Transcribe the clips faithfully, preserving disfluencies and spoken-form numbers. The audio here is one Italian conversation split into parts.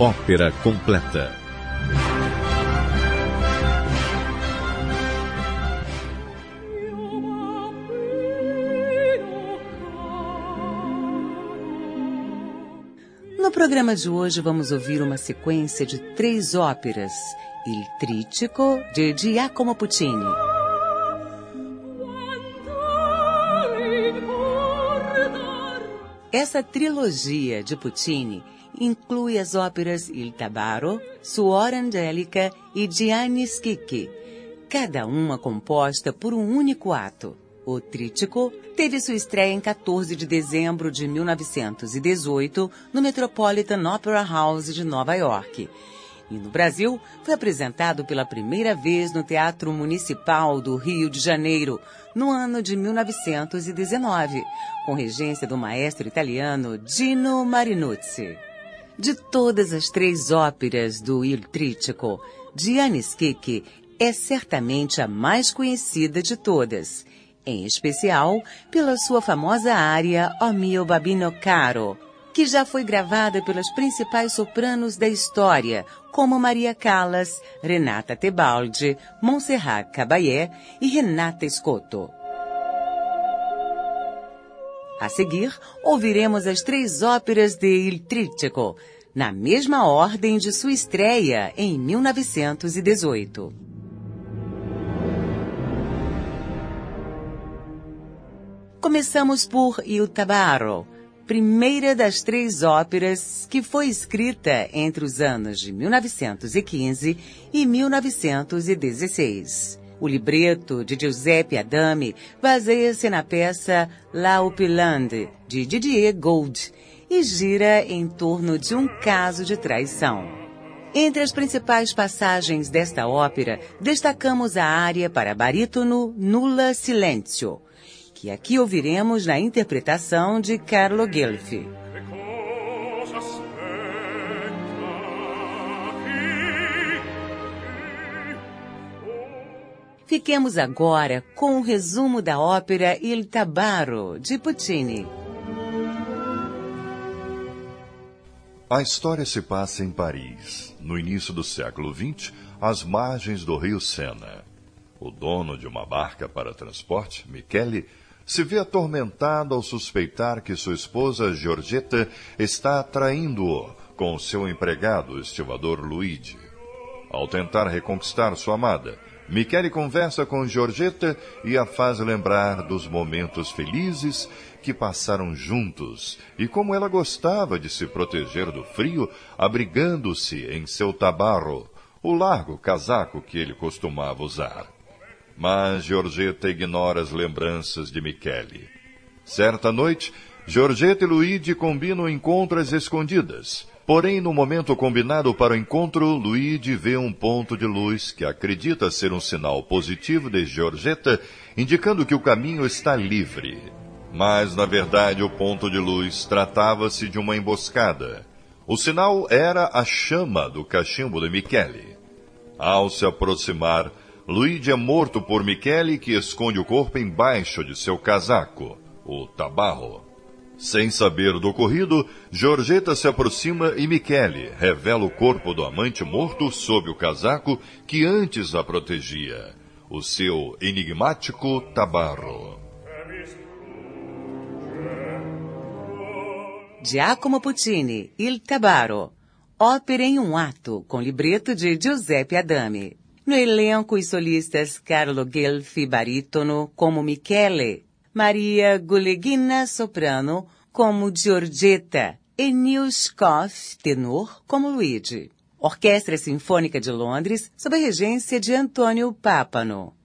Ópera completa. No programa de hoje vamos ouvir uma sequência de três óperas: Il Trittico, de Giacomo Puccini, essa trilogia de Puccini inclui as óperas Il Tabarro, Suor Angelica e Gianni Schicchi, cada uma composta por um único ato. O Trítico teve sua estreia em quatorze de dezembro de mil novecentos e dezoito no Metropolitan Opera House de Nova York. E no Brasil foi apresentado pela primeira vez no Teatro Municipal do Rio de Janeiro, no ano de mil novecentos e dezenove, com regência do maestro italiano Gino Marinucci. De todas as três óperas do Il Trittico, Gianni Schicchi é certamente a mais conhecida de todas, em especial pela sua famosa área O mio babino caro, que já foi gravada pelas principais sopranos da história, como Maria Callas, Renata Tebaldi, Montserrat Caballé e Renata Scotto. A seguir, ouviremos as três óperas de Il Trittico, na mesma ordem de sua estreia em mil novecentos e dezoito. Começamos por Il Tabarro, primeira das três óperas que foi escrita entre os anos de mil novecentos e quinze e mil novecentos e dezesseis. O libreto de Giuseppe Adami baseia-se na peça La Opulande, de Didier Gould, e gira em torno de um caso de traição. Entre as principais passagens desta ópera, destacamos a área para barítono Nulla Silenzio, que aqui ouviremos na interpretação de Carlo Guelfi. Fiquemos agora com o resumo da ópera Il Tabarro, de Puccini. A história se passa em Paris, no início do século vinte, às margens do rio Sena. O dono de uma barca para transporte, Michele, se vê atormentado ao suspeitar que sua esposa, Giorgetta, está traindo-o com seu empregado, o estivador Luigi. Ao tentar reconquistar sua amada, Michele conversa com Giorgetta e a faz lembrar dos momentos felizes que passaram juntos e como ela gostava de se proteger do frio abrigando-se em seu tabarro, o largo casaco que ele costumava usar. Mas Giorgetta ignora as lembranças de Michele. Certa noite, Giorgetta e Luigi combinam encontros escondidas. Porém, no momento combinado para o encontro, Luigi vê um ponto de luz que acredita ser um sinal positivo de Giorgetta, indicando que o caminho está livre. Mas, na verdade, o ponto de luz tratava-se de uma emboscada. O sinal era a chama do cachimbo de Michele. Ao se aproximar, Luigi é morto por Michele, que esconde o corpo embaixo de seu casaco, o tabarro. Sem saber do ocorrido, Giorgetta se aproxima e Michele revela o corpo do amante morto sob o casaco que antes a protegia, o seu enigmático tabarro. Giacomo Puccini, Il Tabarro, ópera em um ato, com libreto de Giuseppe Adami. No elenco, os solistas Carlo Guelfi, barítono, como Michele, Maria Guleghina, soprano, como Giorgetta, e Nils Koff, tenor, como Luigi. Orquestra Sinfônica de Londres, sob a regência de Antônio Pápano.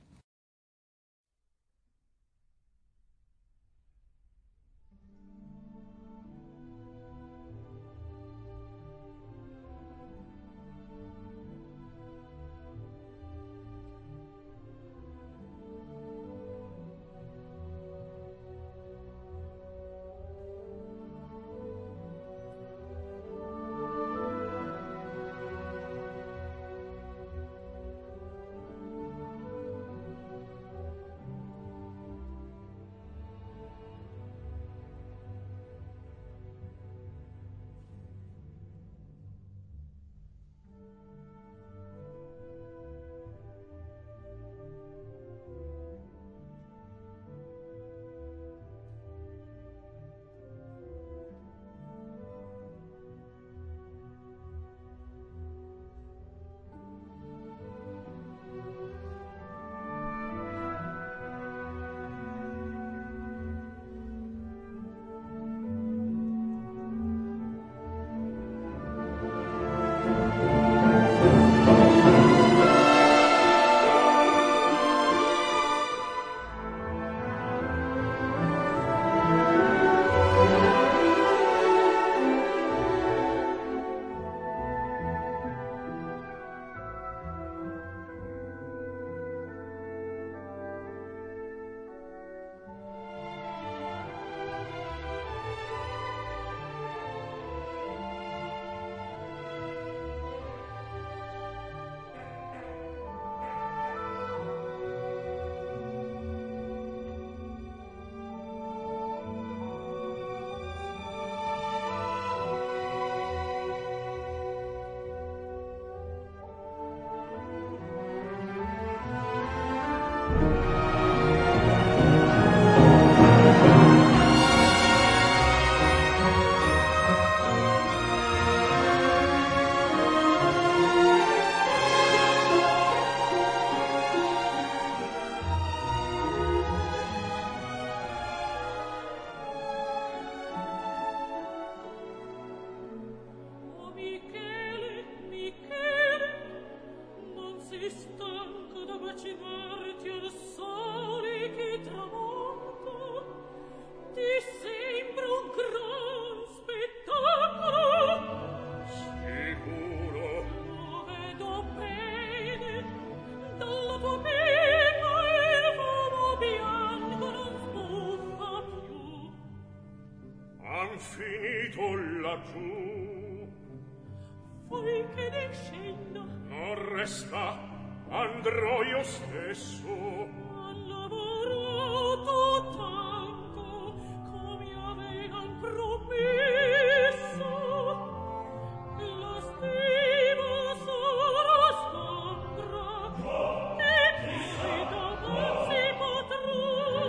finito laggiù. Vuoi che ne scenda? Non resta, andrò io stesso. Ho lavorato tanto come avevan promesso. La stima sarà sandra e chi dopo si potrà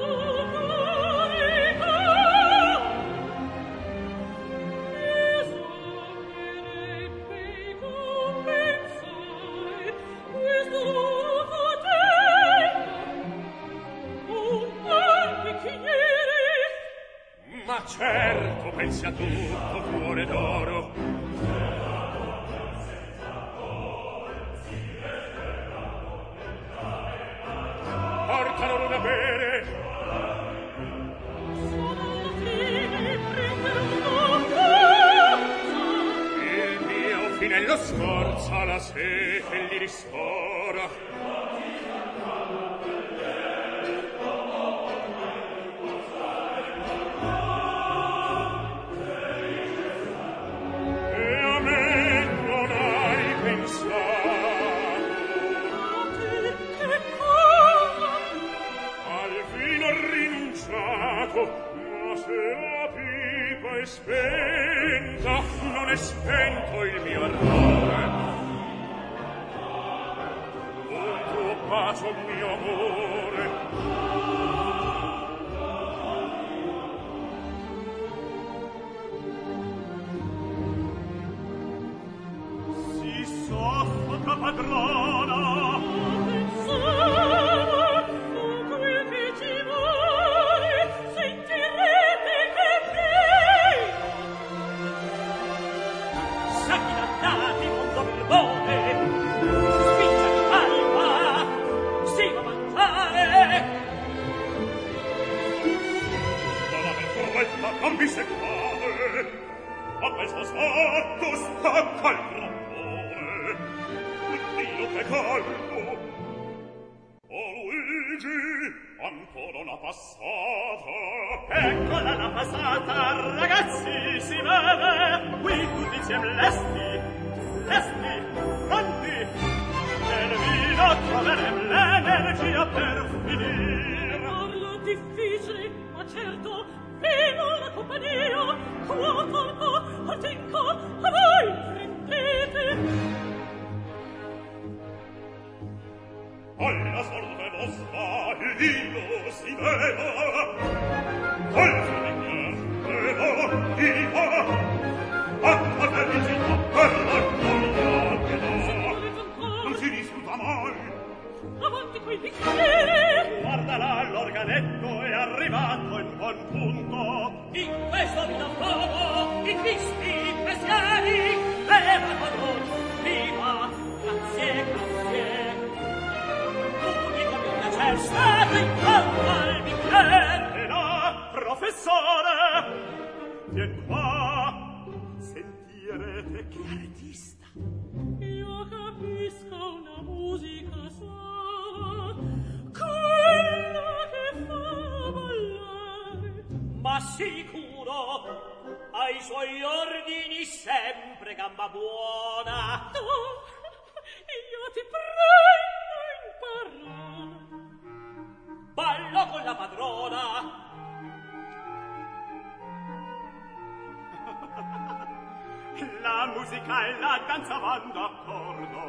caricare. Bisognerebbe compensare questo nuovo tempo. Un bel bicchiere. Ma certo pensi a tutto, cuore d'oro. Portalo da bere. Sono alla fine prenderò forza. Il mio finello sforza la sete e gli ristora. E a me non hai pensato. A te che cosa? Al vino rinunciato, ma se la pipa è spenta, non è spento il mio errore. Un tuo bacio, mio amore. Si soffoca padrona. Pensavo fu quel che ci vuole, sentirete che qui. Sacchi dannati, mondo birbone, spiccia di palma, si va a mangiare. Dalla venturetta non mi seccate, a questo stato stacca il trattore. Dio che calmo! Oh Luigi, ancora una passata. Eccola la passata, ragazzi, si vede. Qui tutti insieme lesti, lesti, pronti. Nel vino troveremo l'energia per finire. Parla difficile, ma certo, vivo la compagnia. Qua torno, a tinco, a voi prendete. Alla sorte vostra il vino si veda. Colfi di niente, viva, acqua felicità per la gloria che dà. Non si disputa mai. Avanti quei bicchieri. Guardala, l'organetto è arrivato in buon punto. In questo vino provo, i cristi, i pensieri, leva con noi, viva, grazie, grazie. L'unico mio piacer stato in fondo al bicchiere. E là, professore, vien qua, sentirete che artista. Io capisco una musica sola, quella che fa ballare. Ma sicuro, ai suoi ordini sempre gamba buona. No, io ti prendo in parola. Ballo con la padrona. La musica e la danza vanno d'accordo.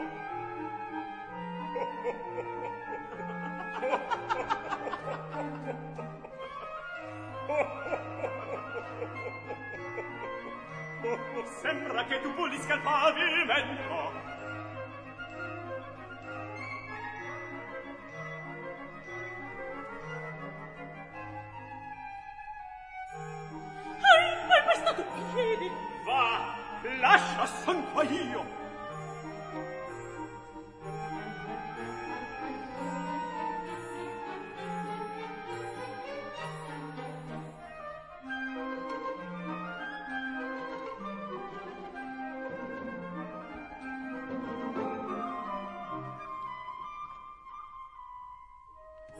Sembra che tu pulisca il pavimento. Hai, hai pestato i piedi. Va, lascia, son qua io.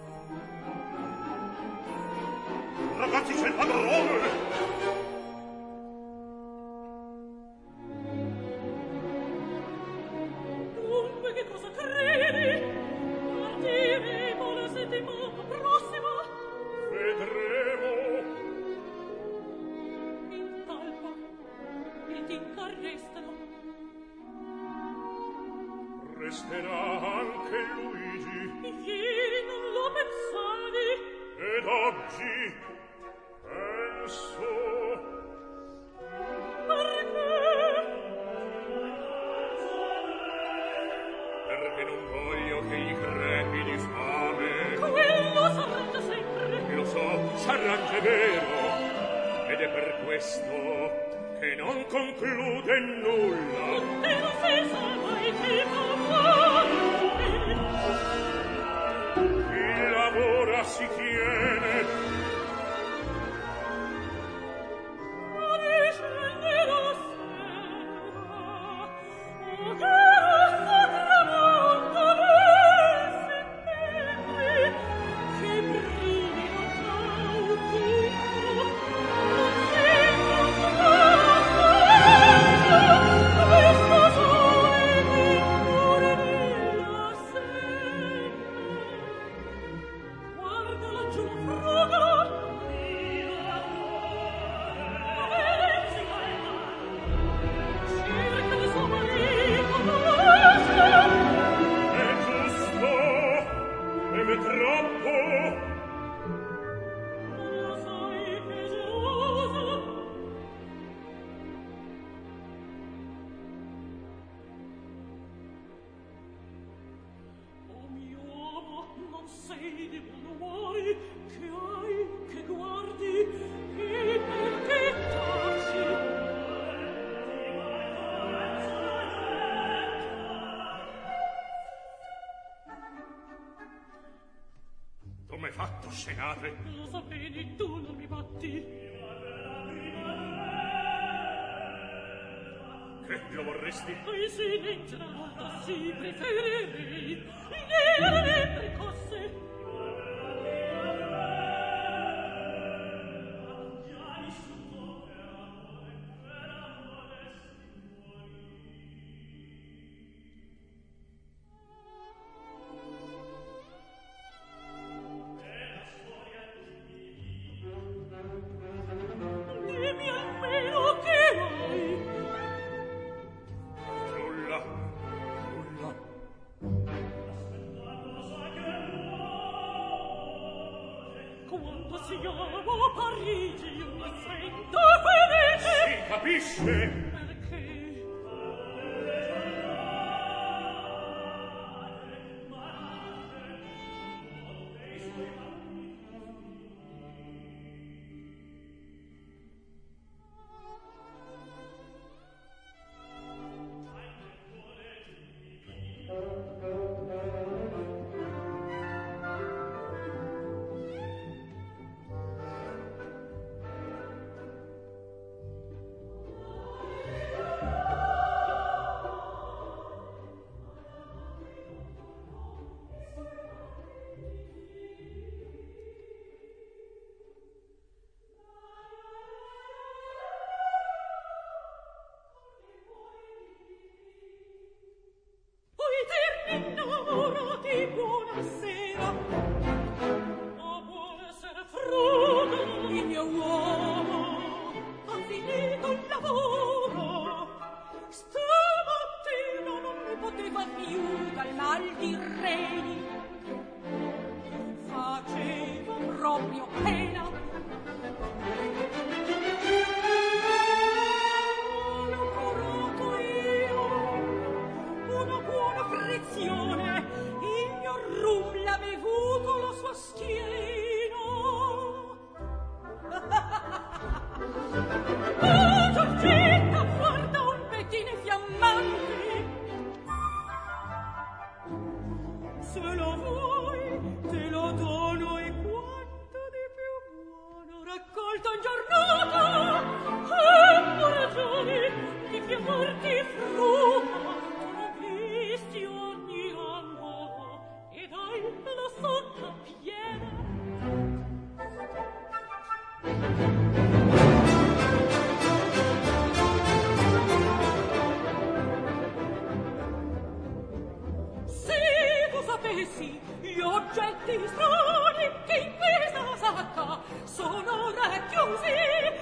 Ragazzi, c'è il padrone! resterà anche Luigi. Ieri non lo pensavi. Ed oggi penso. Perché non voglio che gli crepi di fame. Quello s'arrangia sempre. Lo so, s'arrangia è vero. Ed è per questo che non conclude nulla. E non si sa mai che fa. Chi lavora si tiene. Senate. Lo sapevi, tu non mi batti. Che lo vorresti? Poi sì, in giornata si preferirei. Ieri le precosse. Gli oggetti strani che in questa sacca sono racchiusi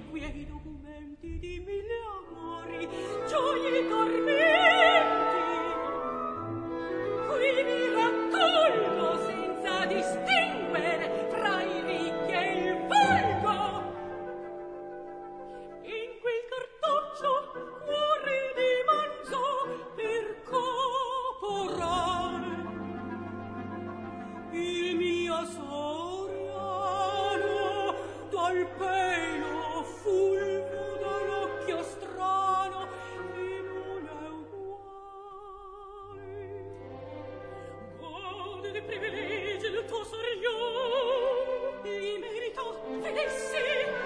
qui i documenti di mille amori, gioie e tormenti. Qui vi raccolgo senza distinguere tra i ricchi e il volgo. In quel cartoccio cuore di manzo per corporare il mio Soriano dal pelo fulvo dall'occhio strano e non è uguale. Gode dei privilegi del tuo Soriano, li merito fedessi.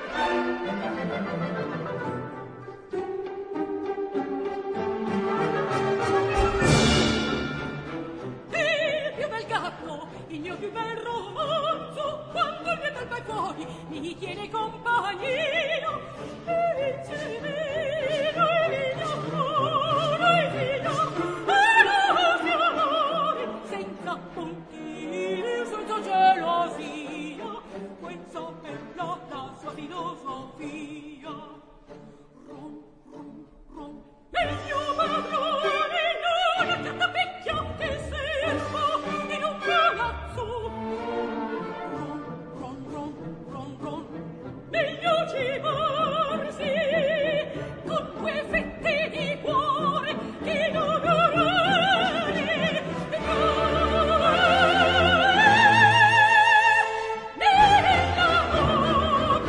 Il più bel gatto, il mio più bel romanzo, quando il mio bel bei fuori mi tiene compagnia, e il cielo, e il mio amore, e il mio amore, senza puntini, senza gelosia, questa è la, la sua filosofia. Rom, rom, rom, e il mio padrone non ha certa vecchia che servo in un palazzo. Rom, rom, rom, rom, rom, meglio cibarsi con quei fette di cuore che non orare nell'amor.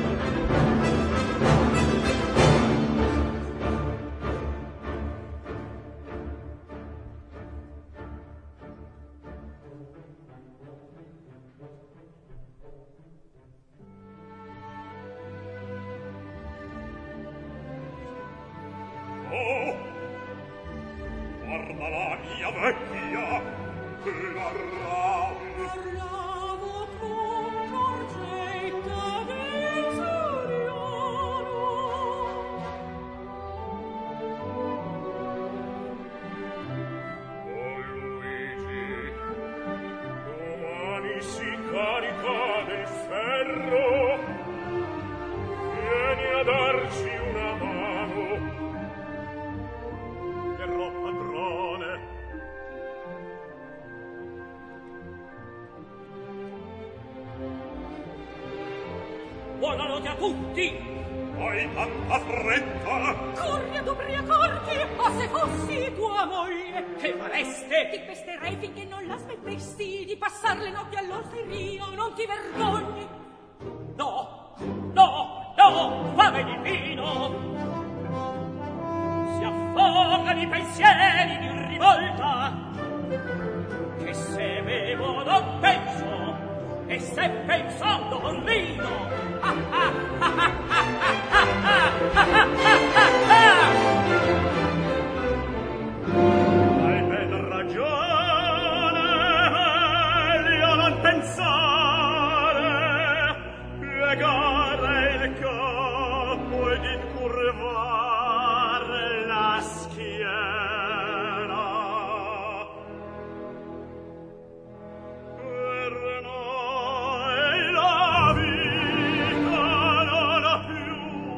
Oh, guarda la mia vecchia, che la rame. Parlavo con Giorgetta del Soriano. Oh Luigi, domani si carica del ferro, vieni a darci una mano. Verrò padrone. Buonanotte a tutti! Hai tanta fretta? Corri ad ubriacarti, ma se fossi tua moglie, che fareste? Ti pesterei finché non la smettessi di passar le notti all'osteria, non ti vergogni? No, no, no, fame di vino! Si affogano i pensieri di rivolta, che se bevo non penso, e se pensando collino. Ah, ah, ah, ah, ah, ah, ah, ah, ah, ah. Hai ben ragione, meglio non pensare, piegare il capo ed incurvare la schiena. Per noi la vita non ha più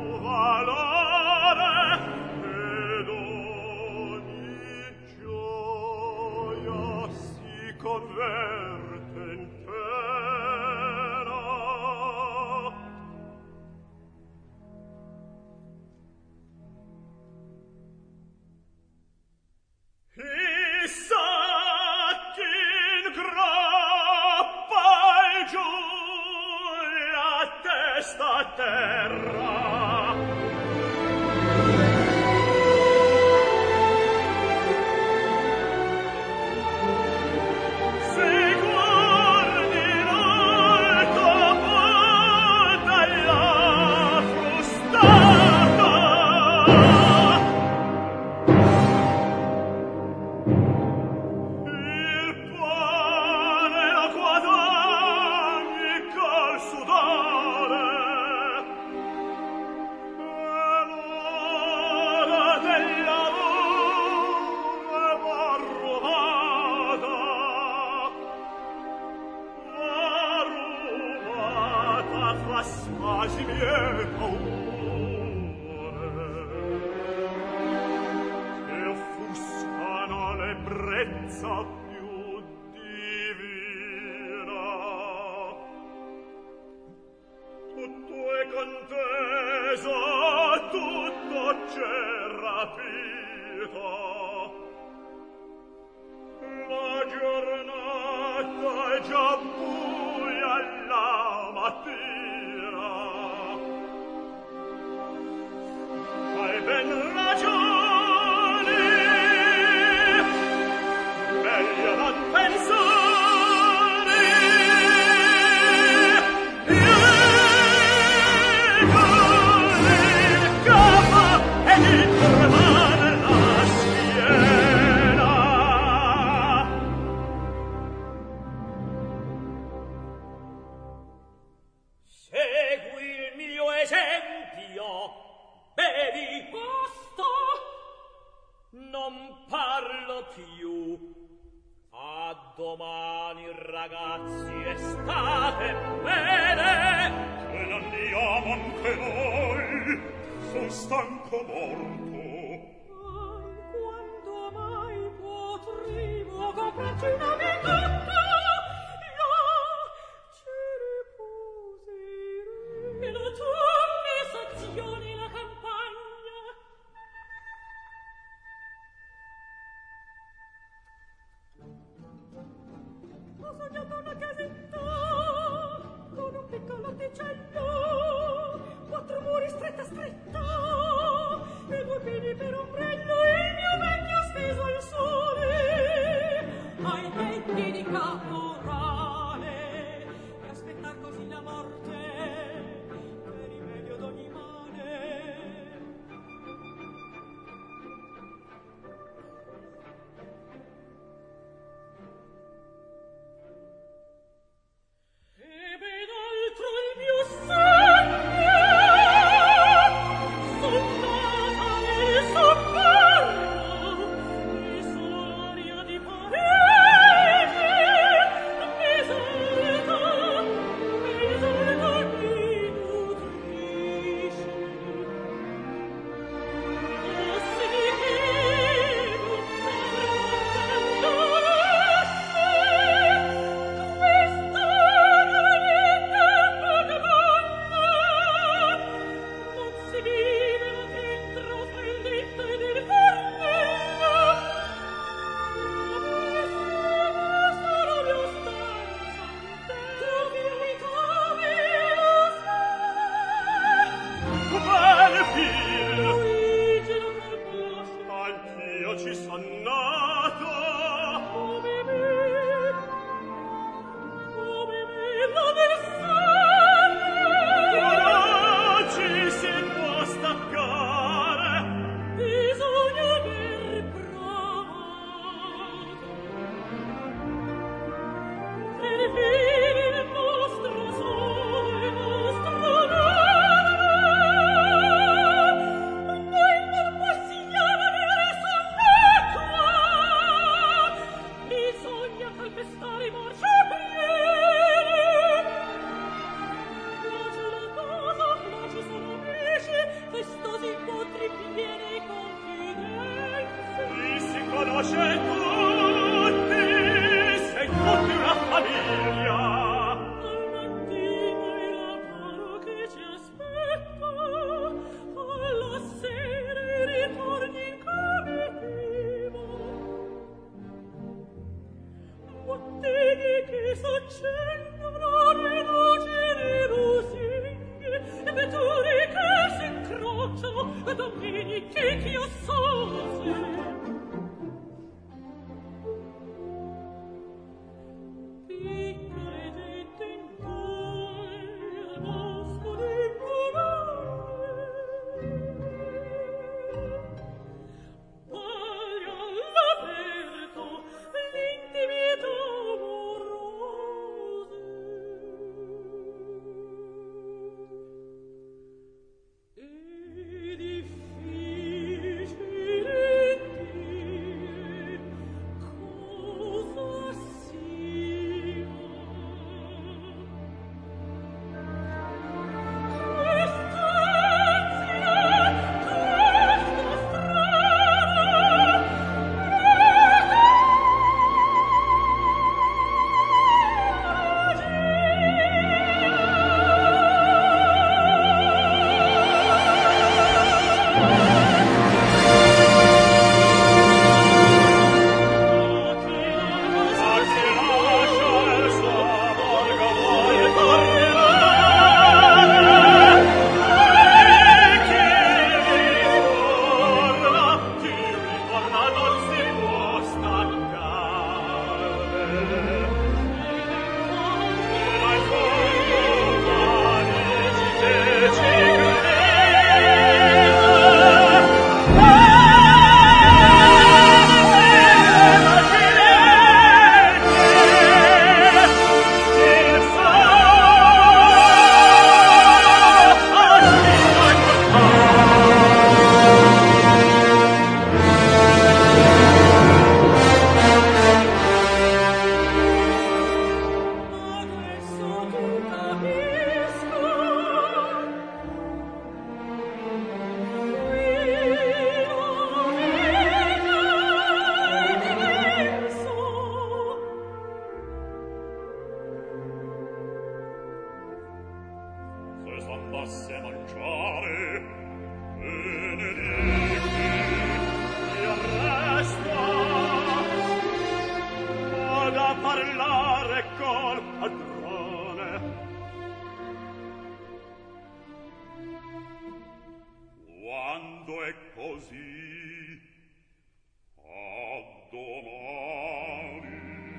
così. A domani.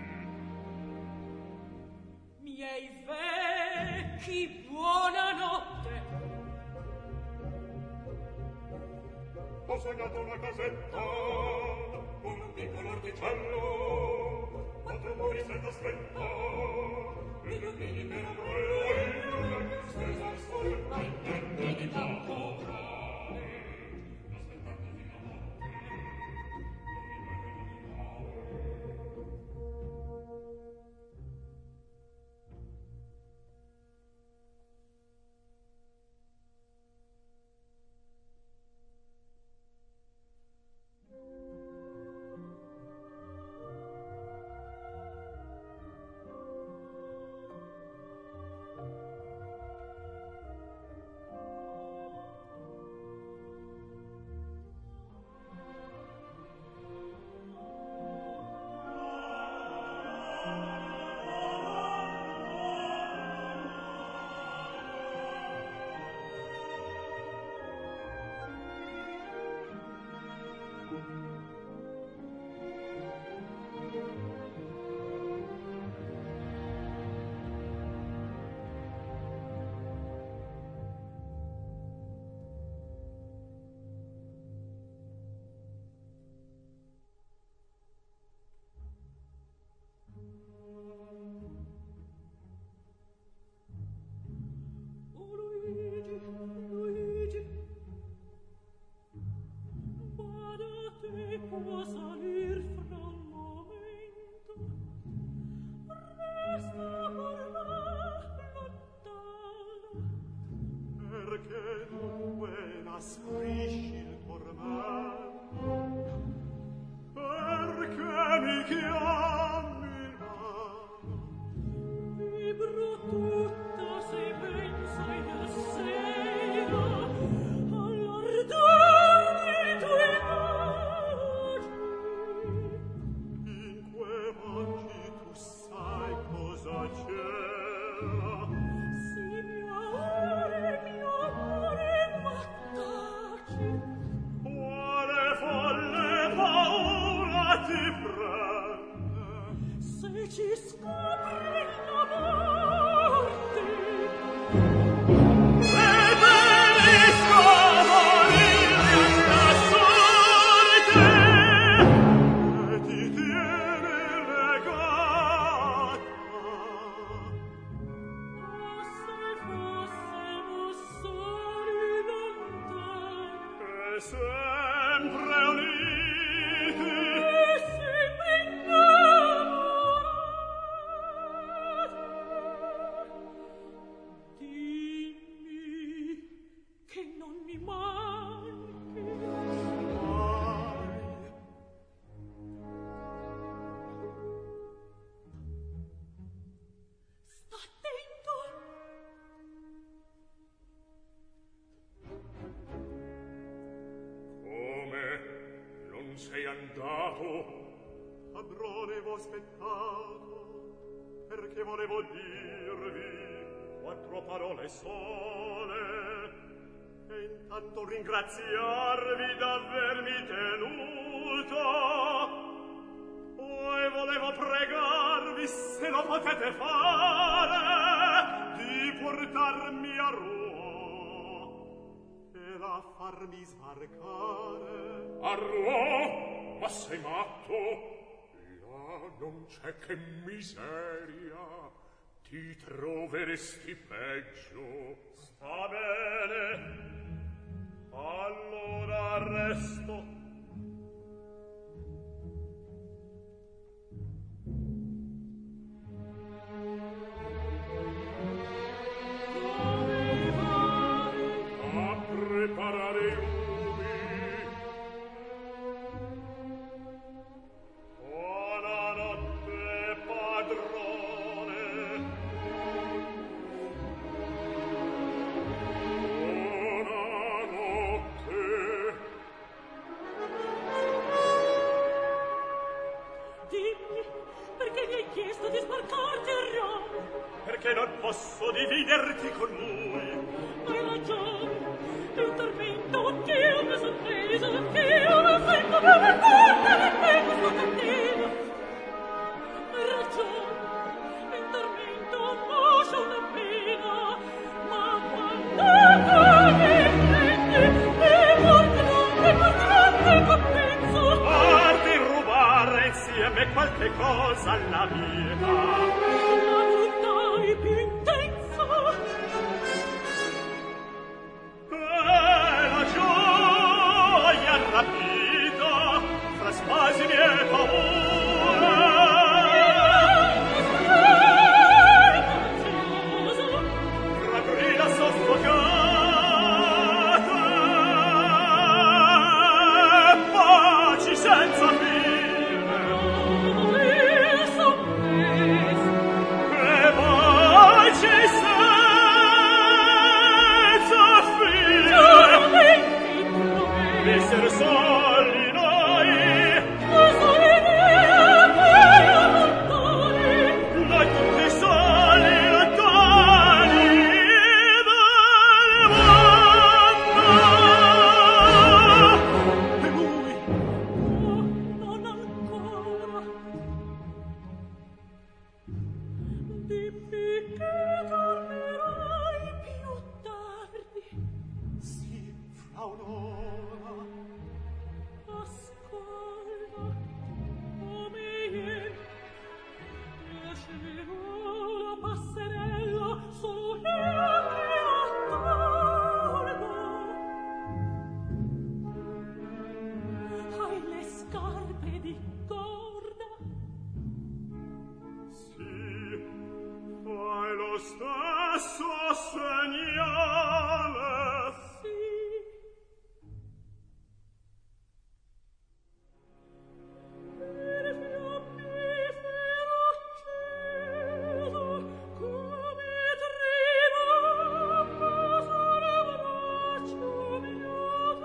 Miei vecchi, buonanotte. Ho sognato una casetta con un piccolo orticello, quattro muri senza stretta, e gli uomini per amore, e una stesa al sole, ma in tempi di tempo. Sei andato, padrone, v'ho aspettato, perché volevo dirvi quattro parole sole, e intanto ringraziarvi d'avermi tenuto. Poi volevo pregarvi, se lo potete fare, di portarmi a Rouen e la farmi sbarcare. A Rouen? Ma sei matto? Là non c'è che miseria. Ti troveresti peggio. Sta bene. Allora resto. Dove vai? A preparare un perché non posso dividerti con lui. Hai ragione, è un tormento, Dio mi Qualche cosa alla vita, la brutta e più intensa, e la gioia rapita fra spasimi e paura, fra grida soffocate, paci senza fine. Essere soli noi, noi soli lontani, noi tutti soli lontani dal mondo. E lui, no, non ancora. Dimmi che tornerai più tardi. Sì, fra un'ora. Stesso segnale, sì. Per fiammifero acceso, come trema sul braccio mio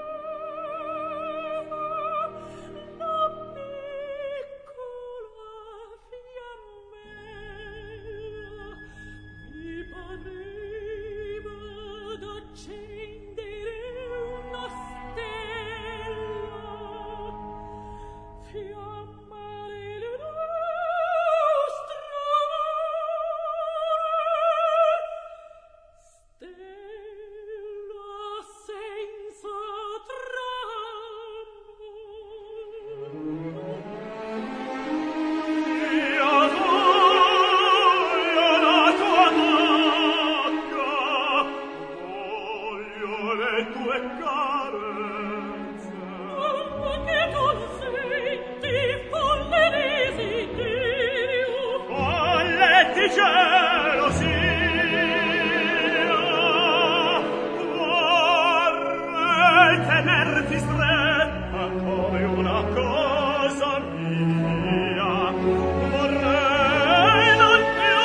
teso, la piccola fiammella mi pareva d'accendere una stella, fiammare le nostre amore, stella senza tramo. Tenerti stretta come una cosa mia, vorrei non più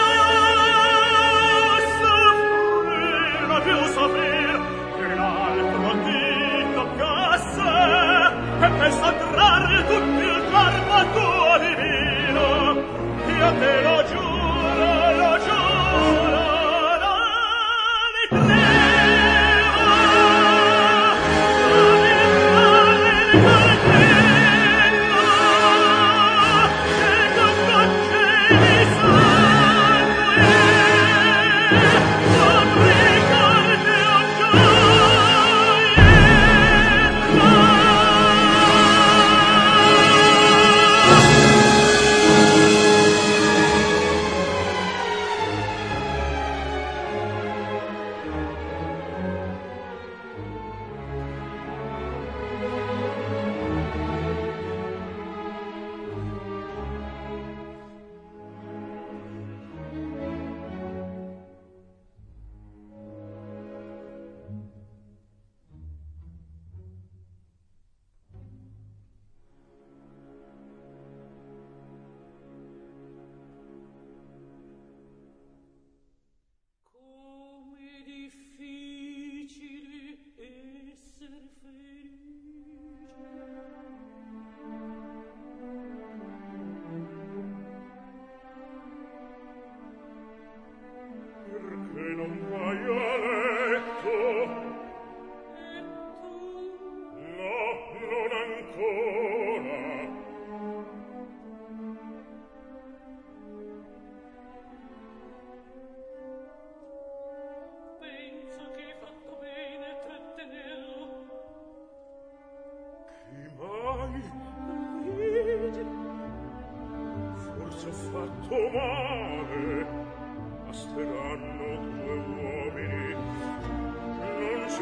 soffrire, non più soffrire che l'altro ti toccasse e per sottrarre tutto il corpo tuo divino, io te lo giuro, lo giuro, non mi credo.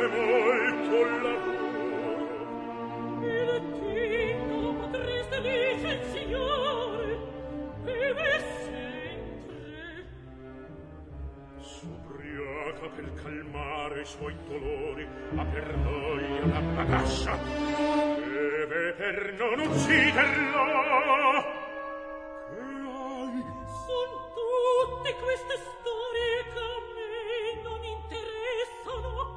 c'è molto lavoro. Dilettino, potreste dice il Signore, vive sempre. S'ubriaca per calmare i suoi dolori, ma per noi è una bagascia. Beve per non ucciderla. Son tutte queste storie che a me non interessano.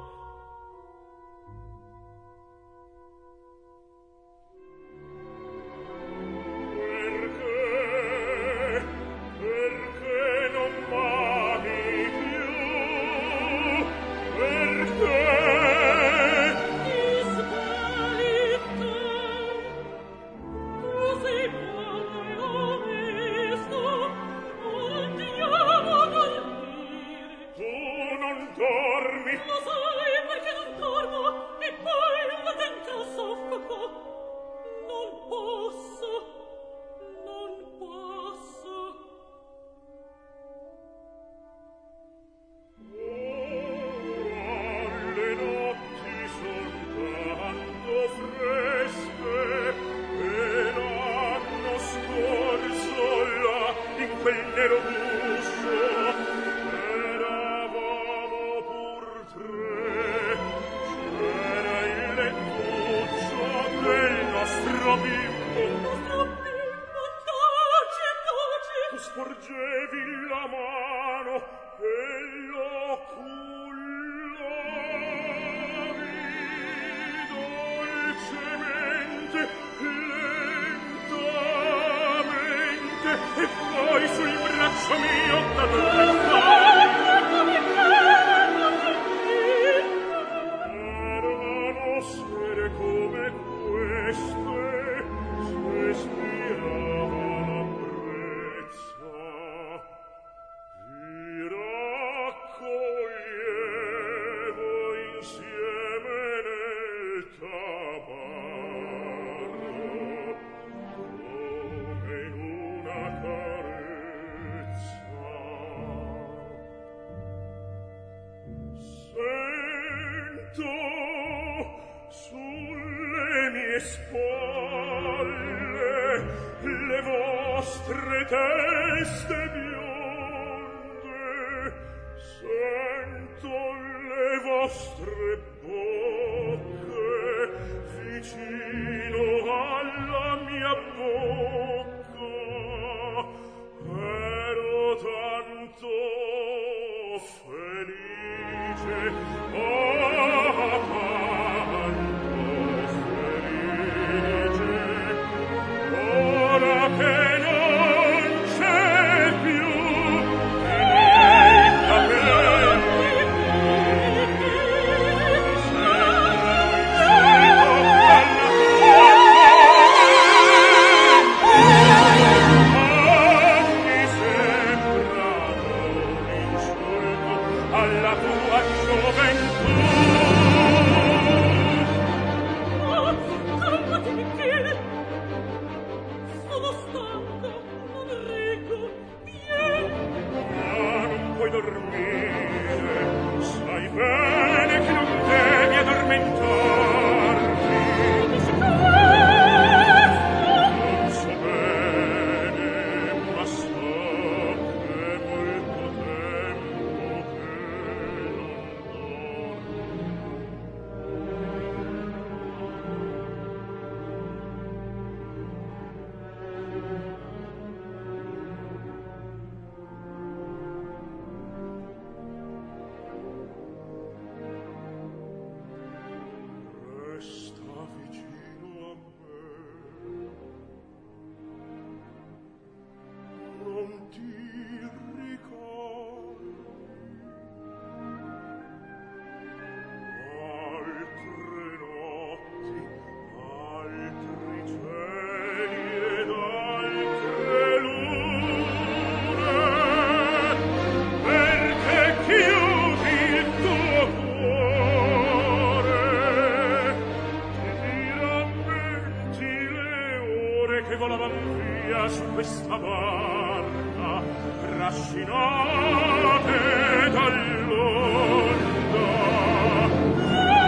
Perché? Perché non m'ami più? Perché? Ti svelta. Tu sei buono e onesto. Andiamo a dormire. Tu non dormi? Lo sai perché non dormo e poi là dentro soffoco. Non posso, non posso. Ora le notti son tanto fresche e l'anno scorso là in quel nero guscio eravamo pur tre. C'era il lettuccio del nostro bimbo. Il nostro bimbo, taci, taci. Tu sporgevi la mano e lo cullavi dolcemente, lentamente, e poi sul braccio mio t'addormentavi. Erano sere come queste, se spirava l'ebbrezza. Ti raccoglievo insieme nel tabarro, come in una carezza. Sento sulle mie spalle le vostre teste bionde, sento le vostre bocche vicino alla mia bocca. Ero tanto felice, oh, tanto felice, ora che non c'è più i miei capelli. Mi sembra un insulto alla tua gioventù. Oh, calmati, Michele. Sono stanca, non reggo. Vieni. Ah, non puoi dormire, sai bene che non devi addormentarti. Mi si calma. Non so bene, ma so che è molto tempo che non resta vicino a me. Non ti ricordi altre notti, altri cieli ed altre lune, perché chiudi il tuo cuore, ti rammenti le ore che volavan via su questa barca, trascinate dall'onda.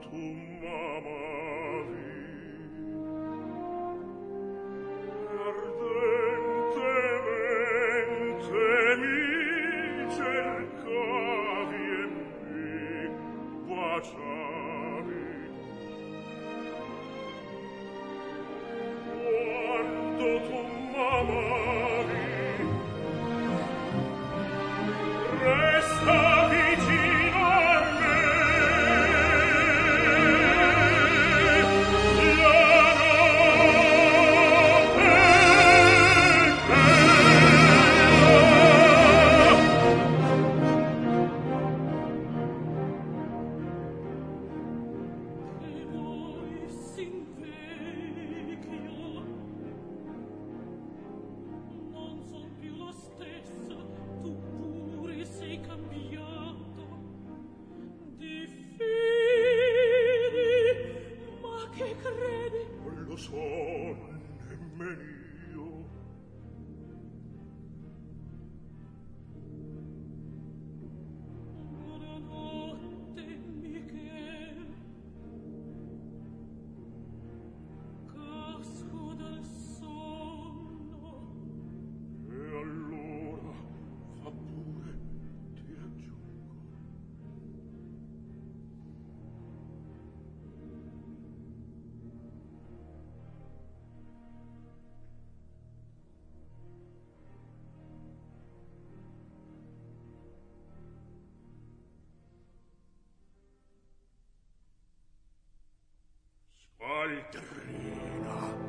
Aldrina.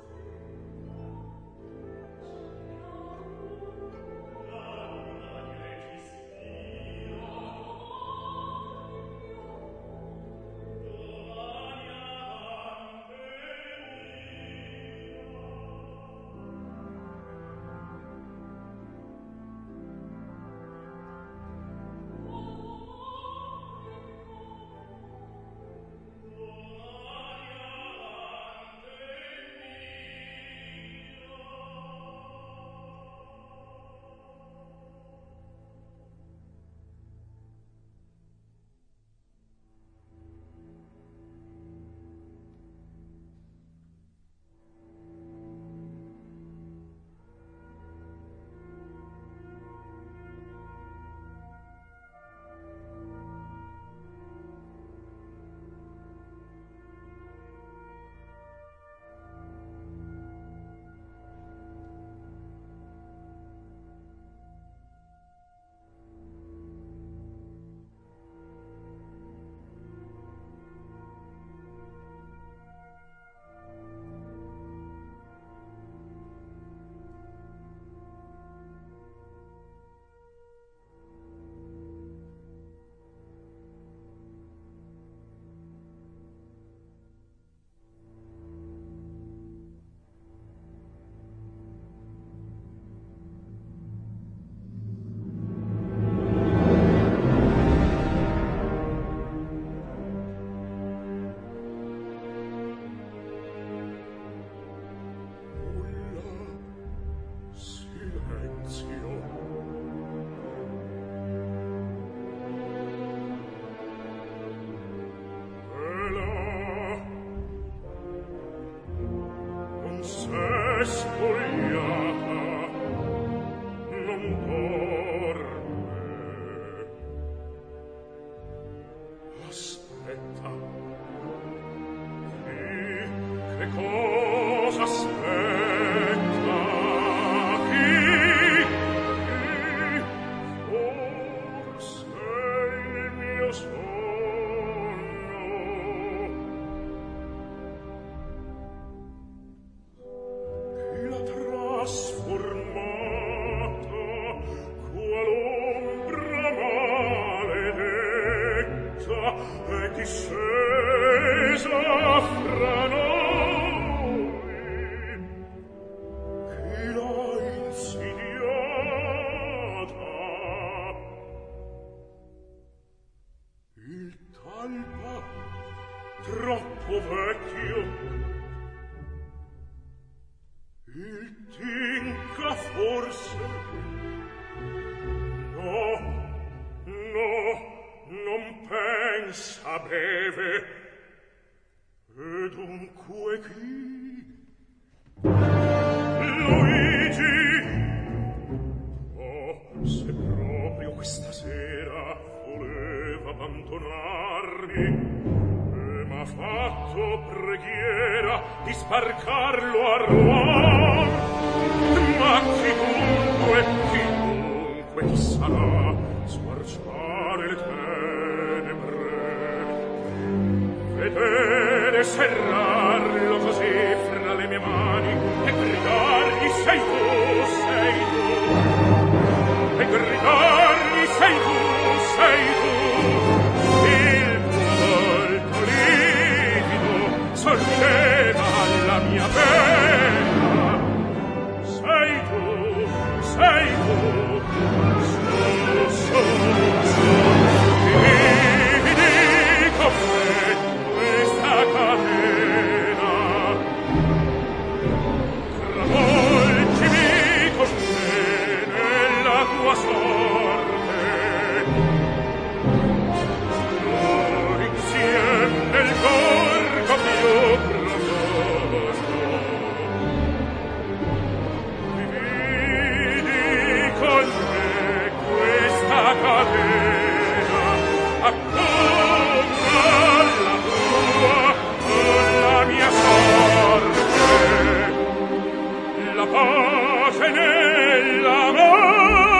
Thank you. forse no, no, non pensa breve. E dunque chi? Luigi! Oh, se proprio questa sera voleva abbandonarmi e m'ha fatto preghiera di sbarcarlo a Rouen, ma chiunque, chiunque chi sarà squarciare le tenebre, vedere serrarlo così fra le mie mani e gridargli sei tu, sei tu, e gridargli sei tu, sei tu, il tuo volto livido solleva alla mia pena, sei tu, sei tu, su, su, su, e mi dico me questa catena, travolgimi con me nella tua sorte, noi insieme nel gorgo più profondo, dividi con me questa catena, accompagna alla tua con la mia sorte, la pace nella mano.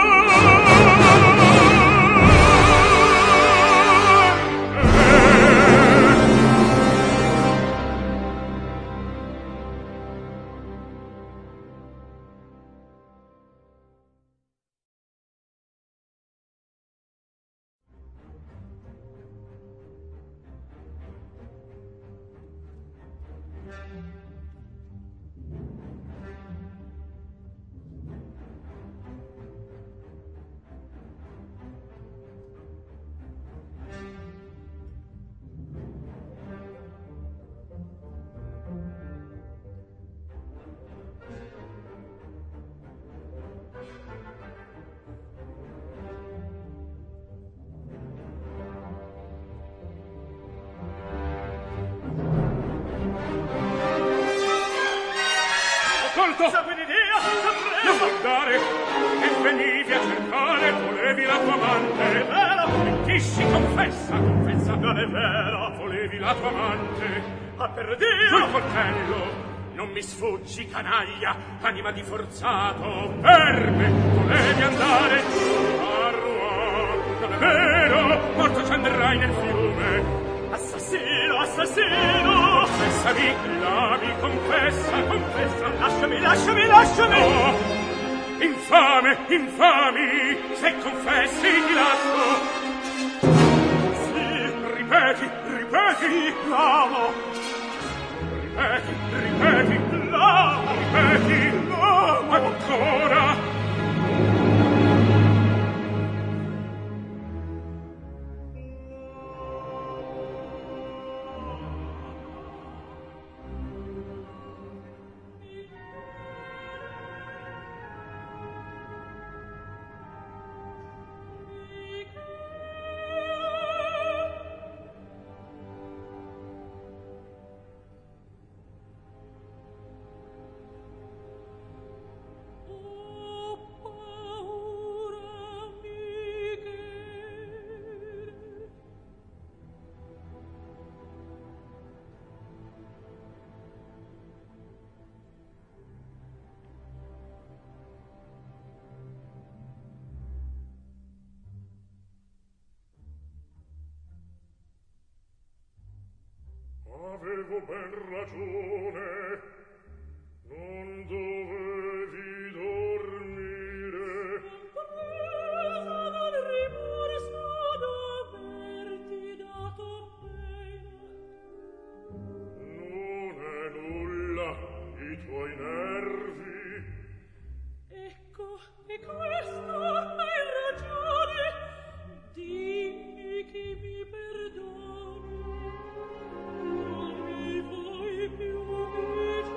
Sappi l'idea, non guardare, e venivi a cercare, volevi la tua amante. È vero? Mentisci, confessa, confessa. Non è vero? Volevi la tua amante. Ah, per Dio! Sul coltello, non mi sfuggi, canaglia, anima di forzato. Ferme, volevi andare a Rouen. Non è vero? Morto ci andrai nel fiume. Assassino, assassino! Confessami, clami, confessa, confessa. Lasciami, lasciami, lasciami! Oh, infame, infami, se confessi ti lascio. Sì, ripeti, ripeti, l'amo. Ripeti, ripeti, l'amo. Ripeti, l'amo. Ancora. Avevo ben ragione, non dovevi dormire. Compresa dal rimorso d'averti dato pena. Non è nulla, i tuoi nervi. Ecco, e questo hai ragione. Dimmi che mi perdoni. Non mi vuoi più vicino.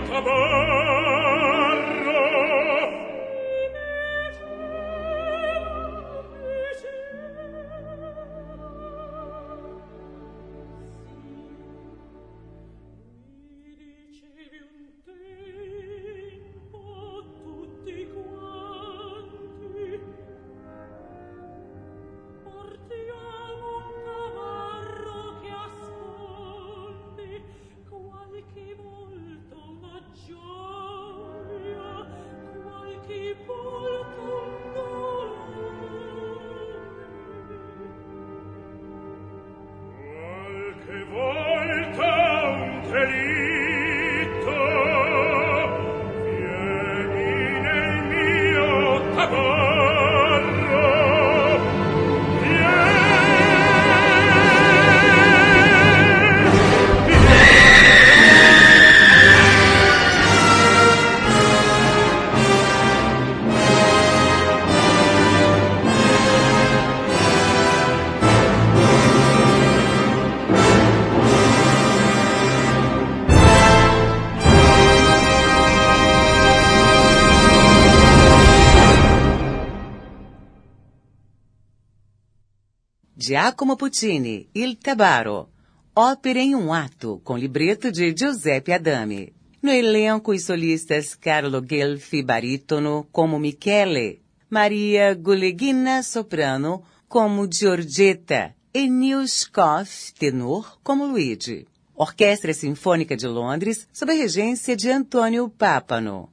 Giacomo Puccini, Il Tabarro, ópera em um ato, com libreto de Giuseppe Adami. No elenco, os solistas Carlo Guelfi, barítono, como Michele, Maria Guleghina, soprano, como Giorgetta, e Nils Koff, tenor, como Luigi. Orquestra Sinfônica de Londres, sob a regência de Antônio Pápano.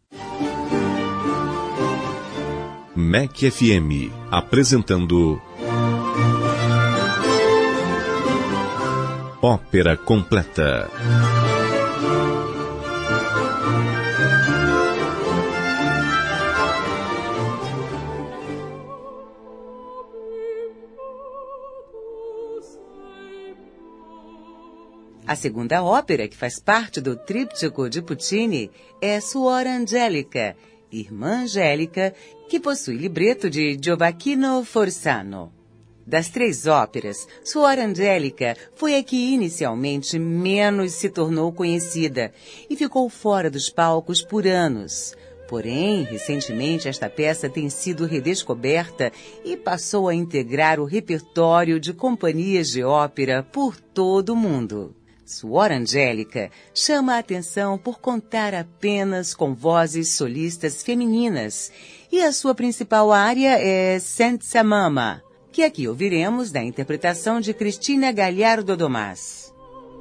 M E C F M, apresentando Ópera Completa. A segunda ópera, que faz parte do tríptico de Puccini, é Suor Angelica, Irmã Angélica, que possui libreto de Gioacchino Forzano. Das três óperas, Suor Angélica foi a que inicialmente menos se tornou conhecida e ficou fora dos palcos por anos. Porém, recentemente esta peça tem sido redescoberta e passou a integrar o repertório de companhias de ópera por todo o mundo. Suor Angélica chama a atenção por contar apenas com vozes solistas femininas e a sua principal área é Senza Mama, que aqui ouviremos da interpretação de Cristina Gallardo Domás.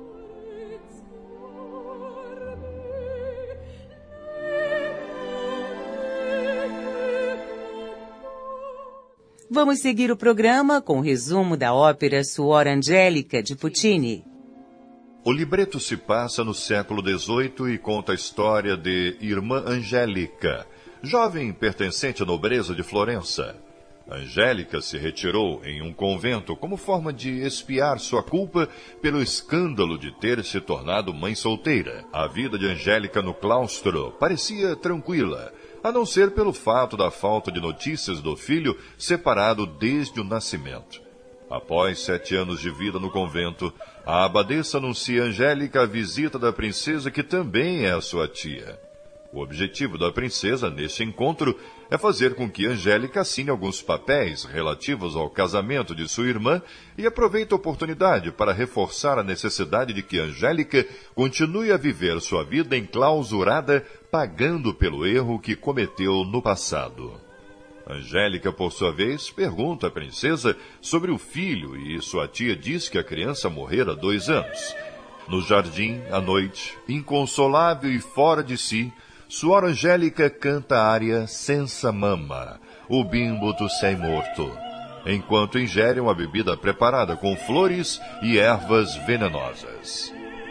Vamos seguir o programa com o resumo da ópera Suor Angélica, de Puccini. O libreto se passa no século dezoito e conta a história de Irmã Angélica, jovem pertencente à nobreza de Florença. Angélica se retirou em um convento como forma de expiar sua culpa pelo escândalo de ter se tornado mãe solteira. A vida de Angélica no claustro parecia tranquila, a não ser pelo fato da falta de notícias do filho separado desde o nascimento. Após sete anos de vida no convento, a abadesa anuncia a Angélica a visita da princesa, que também é a sua tia. O objetivo da princesa, neste encontro, é fazer com que Angélica assine alguns papéis relativos ao casamento de sua irmã e aproveita a oportunidade para reforçar a necessidade de que Angélica continue a viver sua vida enclausurada, pagando pelo erro que cometeu no passado. Angélica, por sua vez, pergunta à princesa sobre o filho e sua tia diz que a criança morrera há dois anos. No jardim, à noite, inconsolável e fora de si, Suor Angélica canta a área Senza Mama, o bimbo tu sei morto, enquanto ingere uma bebida preparada com flores e ervas venenosas.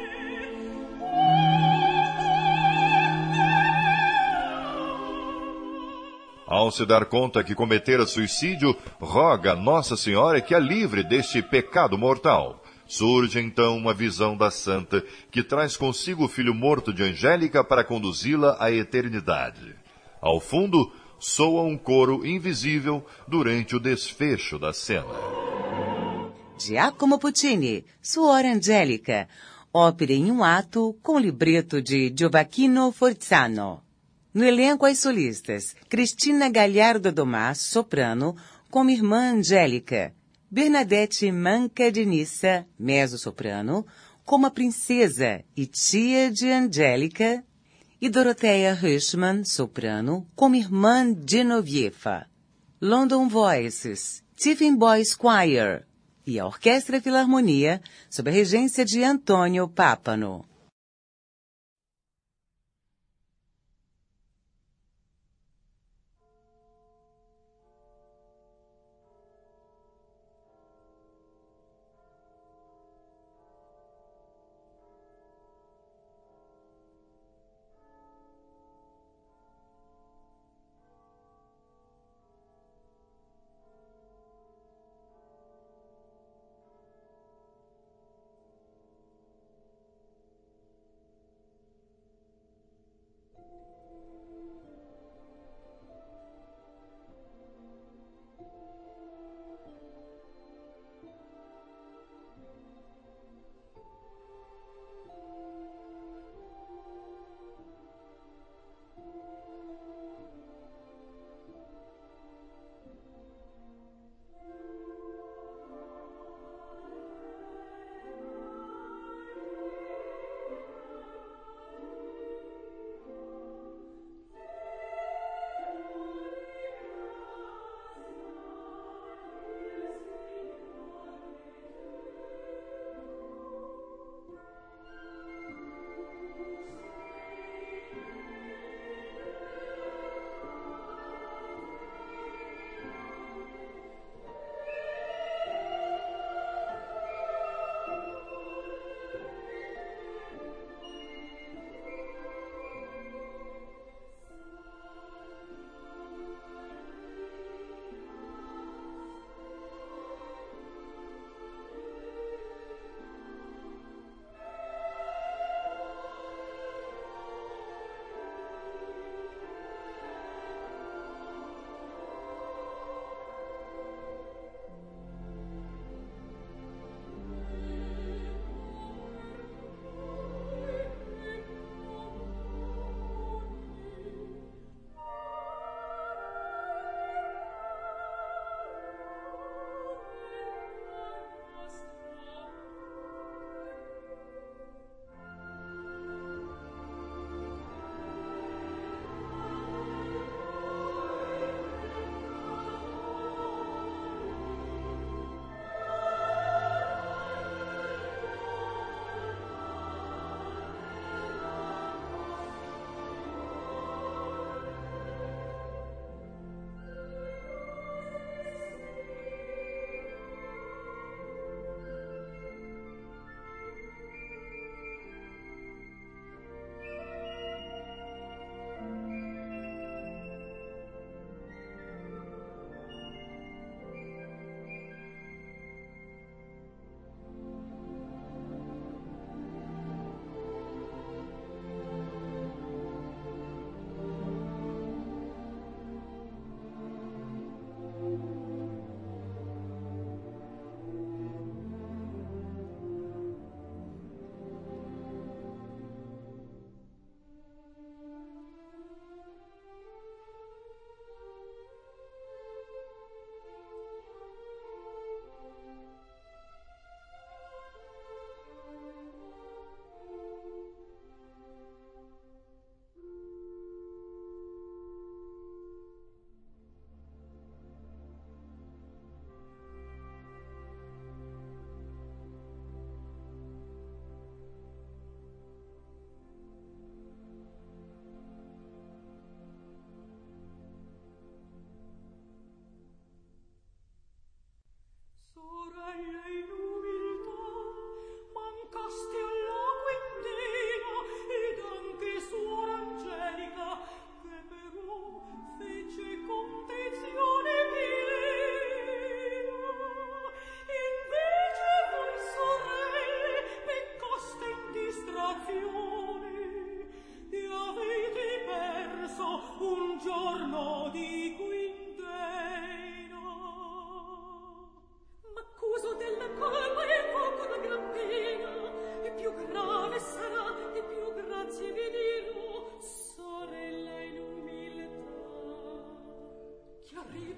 Ao se dar conta que cometera suicídio, roga a Nossa Senhora que a livre deste pecado mortal. Surge então uma visão da santa que traz consigo o filho morto de Angélica para conduzi-la à eternidade. Ao fundo, soa um coro invisível durante o desfecho da cena. Giacomo Puccini, Suor Angélica, ópera em um ato com libreto de Gioacchino Forzano. No elenco, as solistas Cristina Galhardo Domás, soprano, como irmã Angélica, Bernadette Manca de Nissa, mezzo-soprano, como a princesa e tia de Angélica, e Dorothea Hirschman, soprano, como irmã Genoviefa. London Voices, Tiffin Boys Choir e a Orquestra Filarmonia, sob a regência de Antônio Pápano.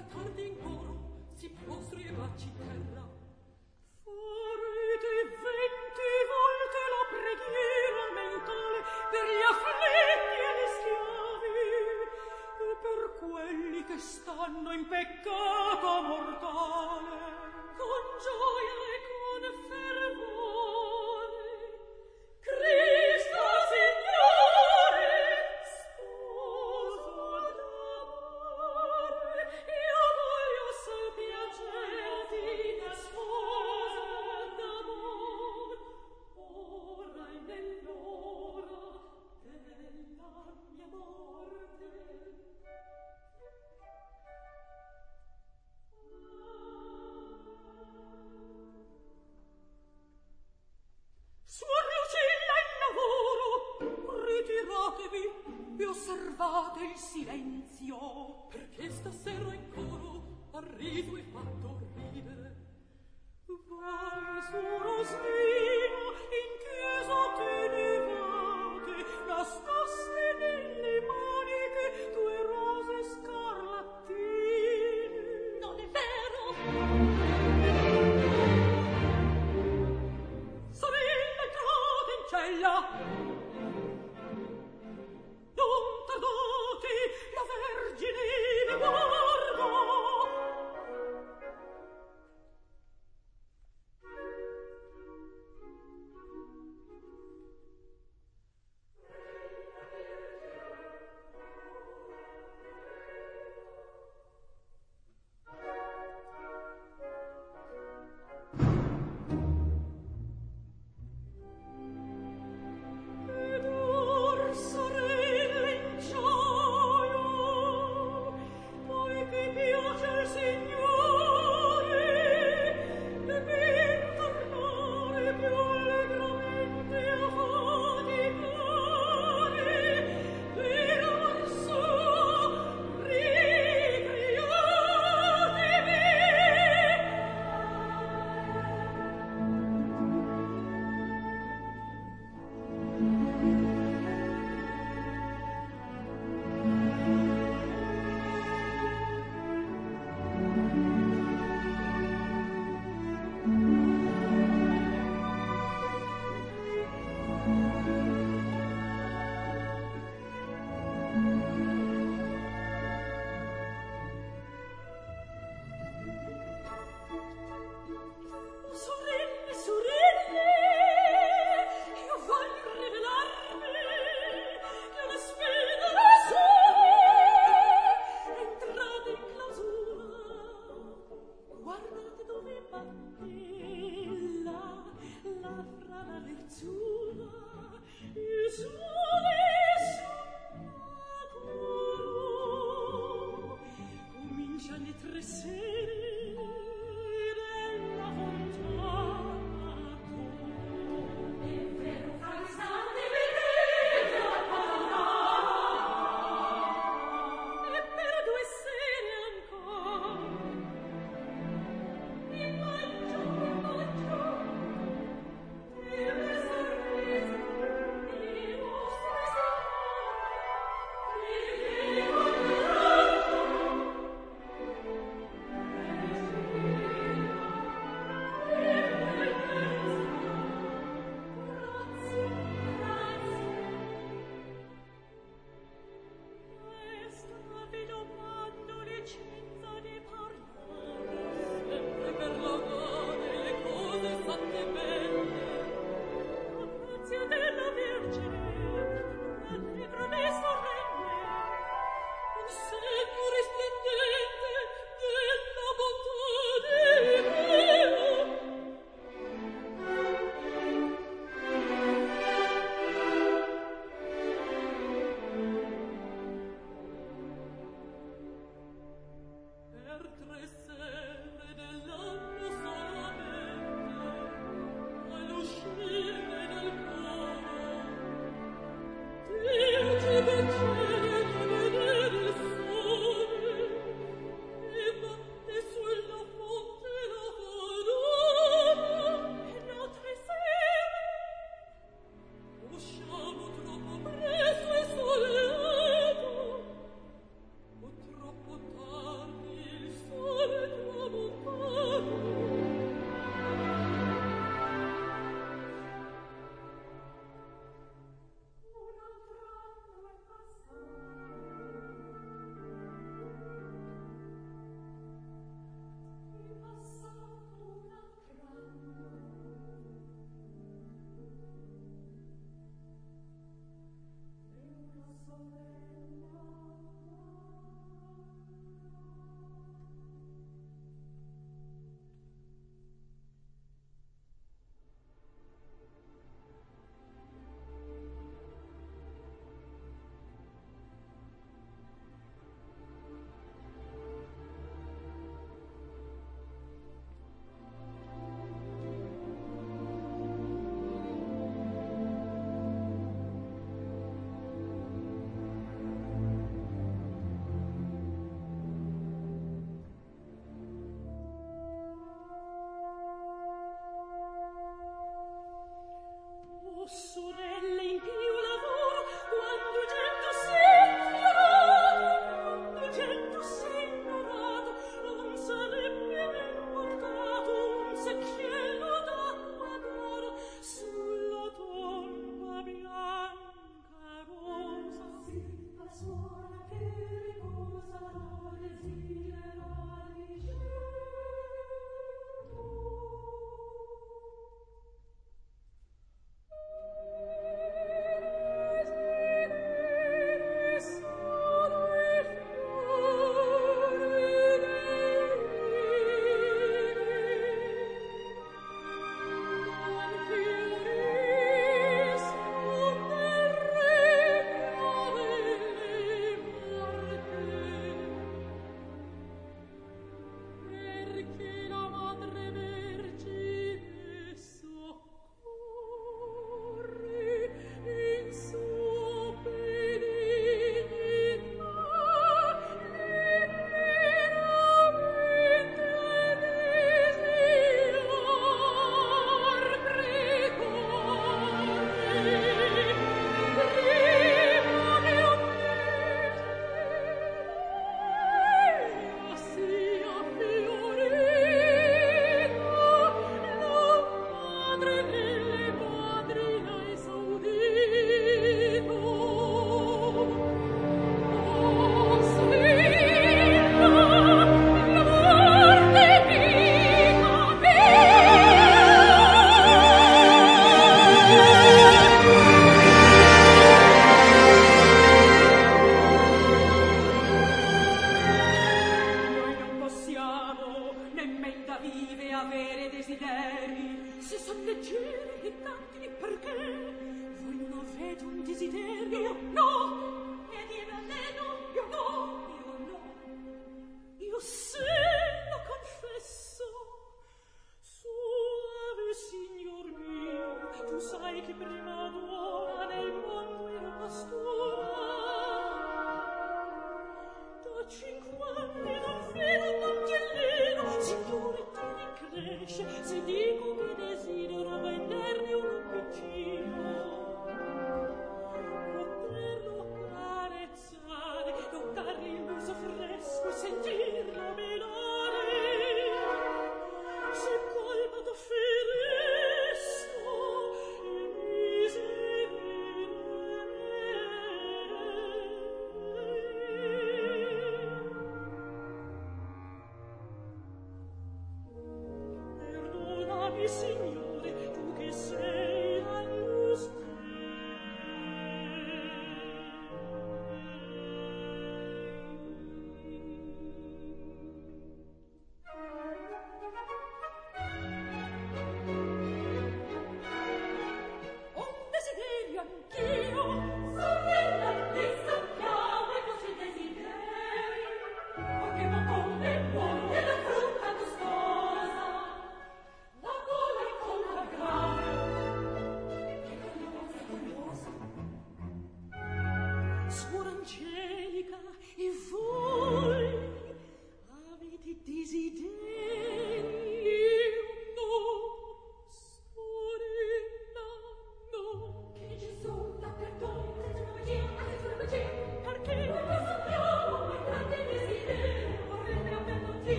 fa tardi in coro, si prostri e baci terra. Farete venti volte la preghiera mentale per gli afflitti e gli schiavi e per quelli che stanno in peccato mortale, con gioia e con fervore. Cristo Signore, sposo d'amore, io voglio soppiacerti, sposo d'amore, ora e nell'ora della mia morte. Suor Lucilla in lavoro, ritiratevi e osservate il silenzio, perché stasera in coro ha riso e fatto ridere. Vai su Rosina, in chiesa tenevate, nascoste nelle maniche due rose scarlattine. Non è vero? Sorelle, entrate in cella. Non tardate, la Vergine vi guarda.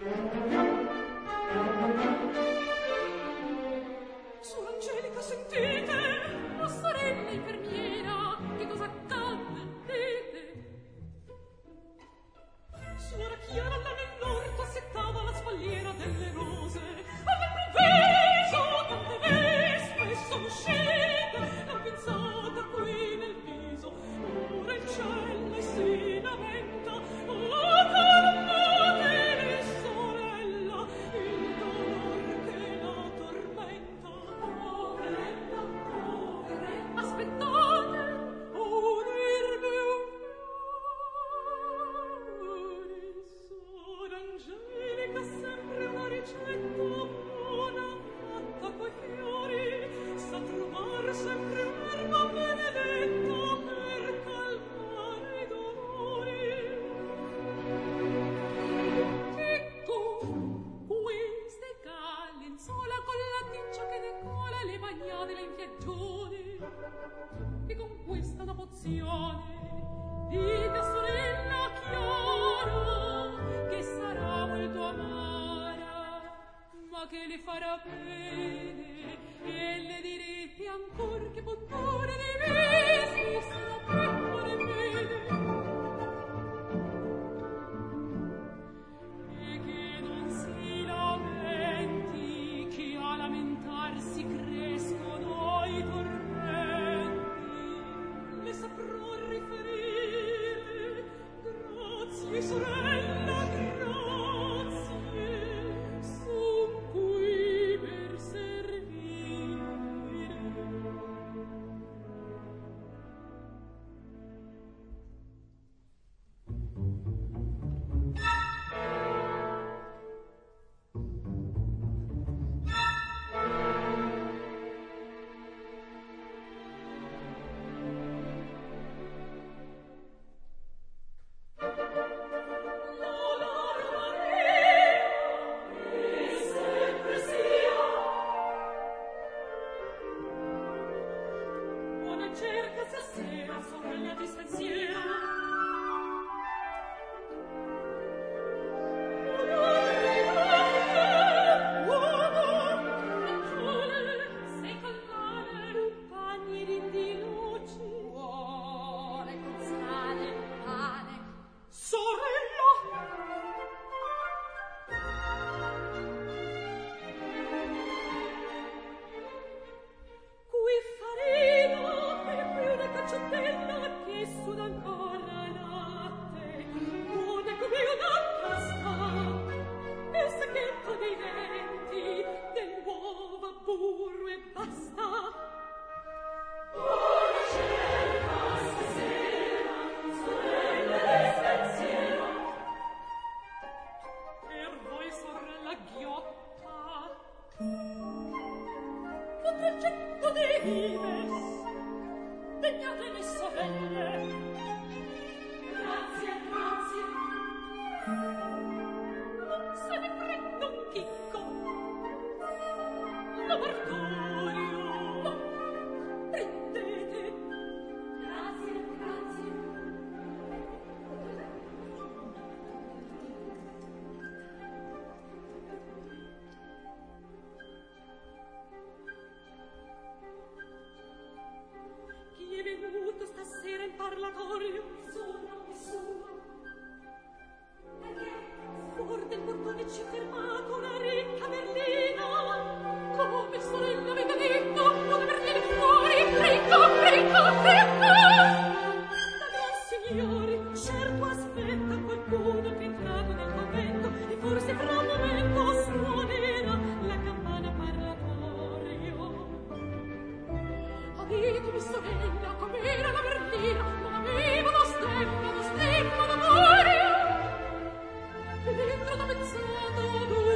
Dentro da pensato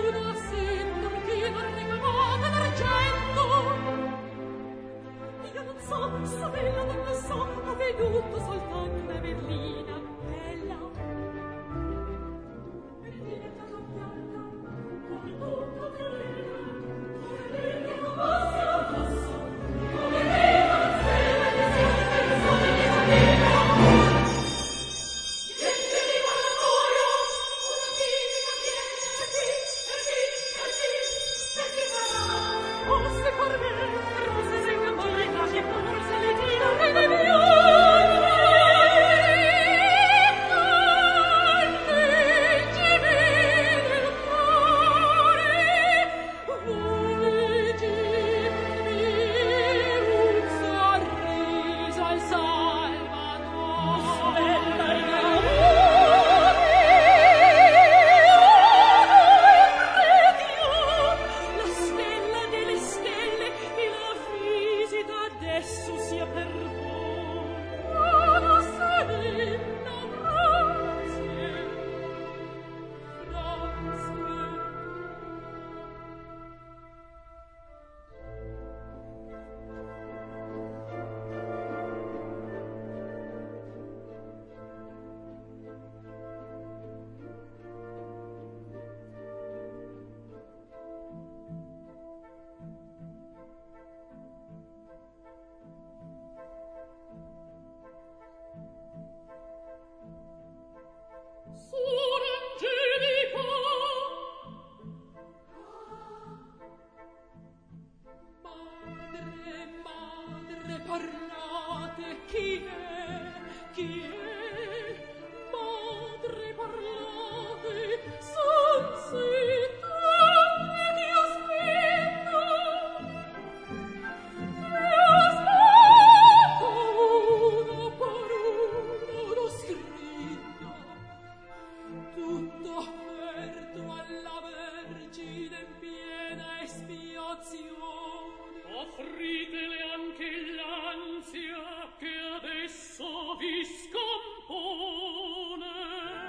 d'offerto alla Vergine in piena espiazione. Offritele anche l'ansia che adesso vi scompone.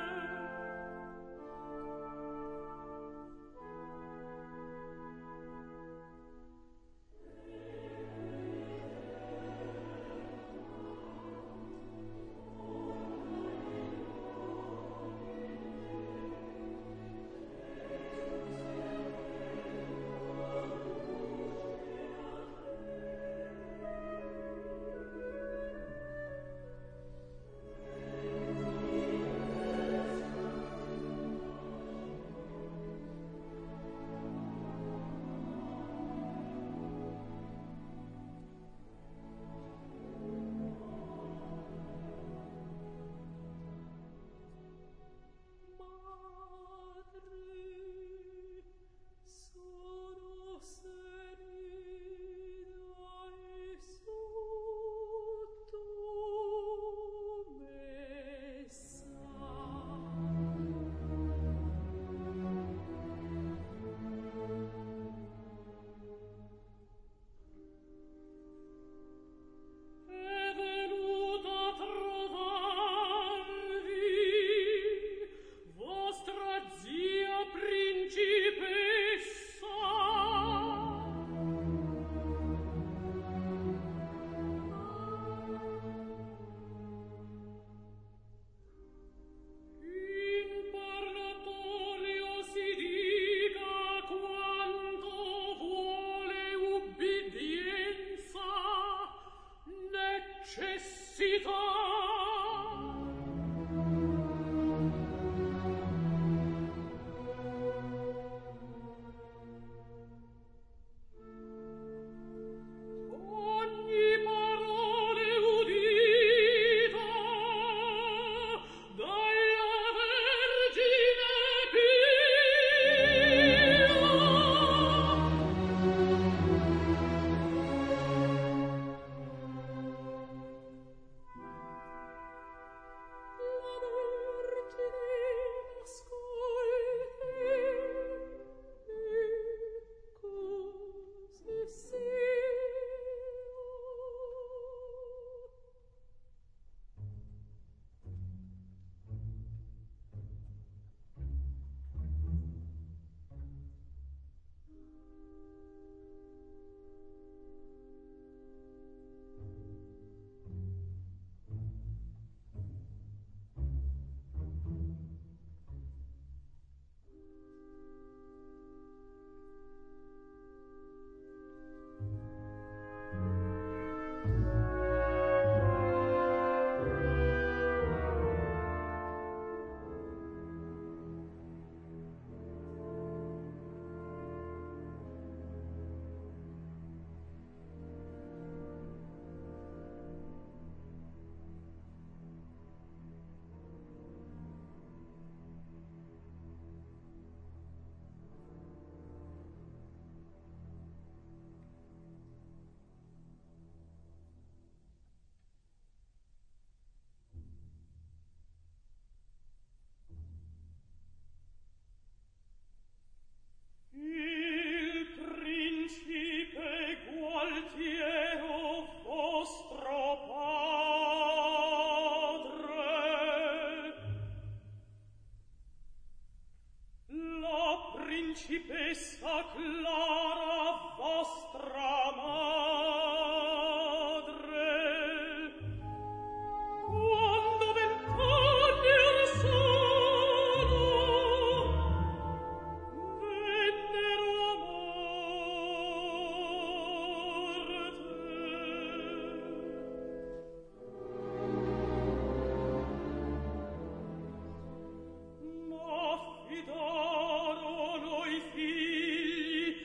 Principessa Clara, vostra madre, quando vent'anni or sono vennero a morte, ma affidarono i figli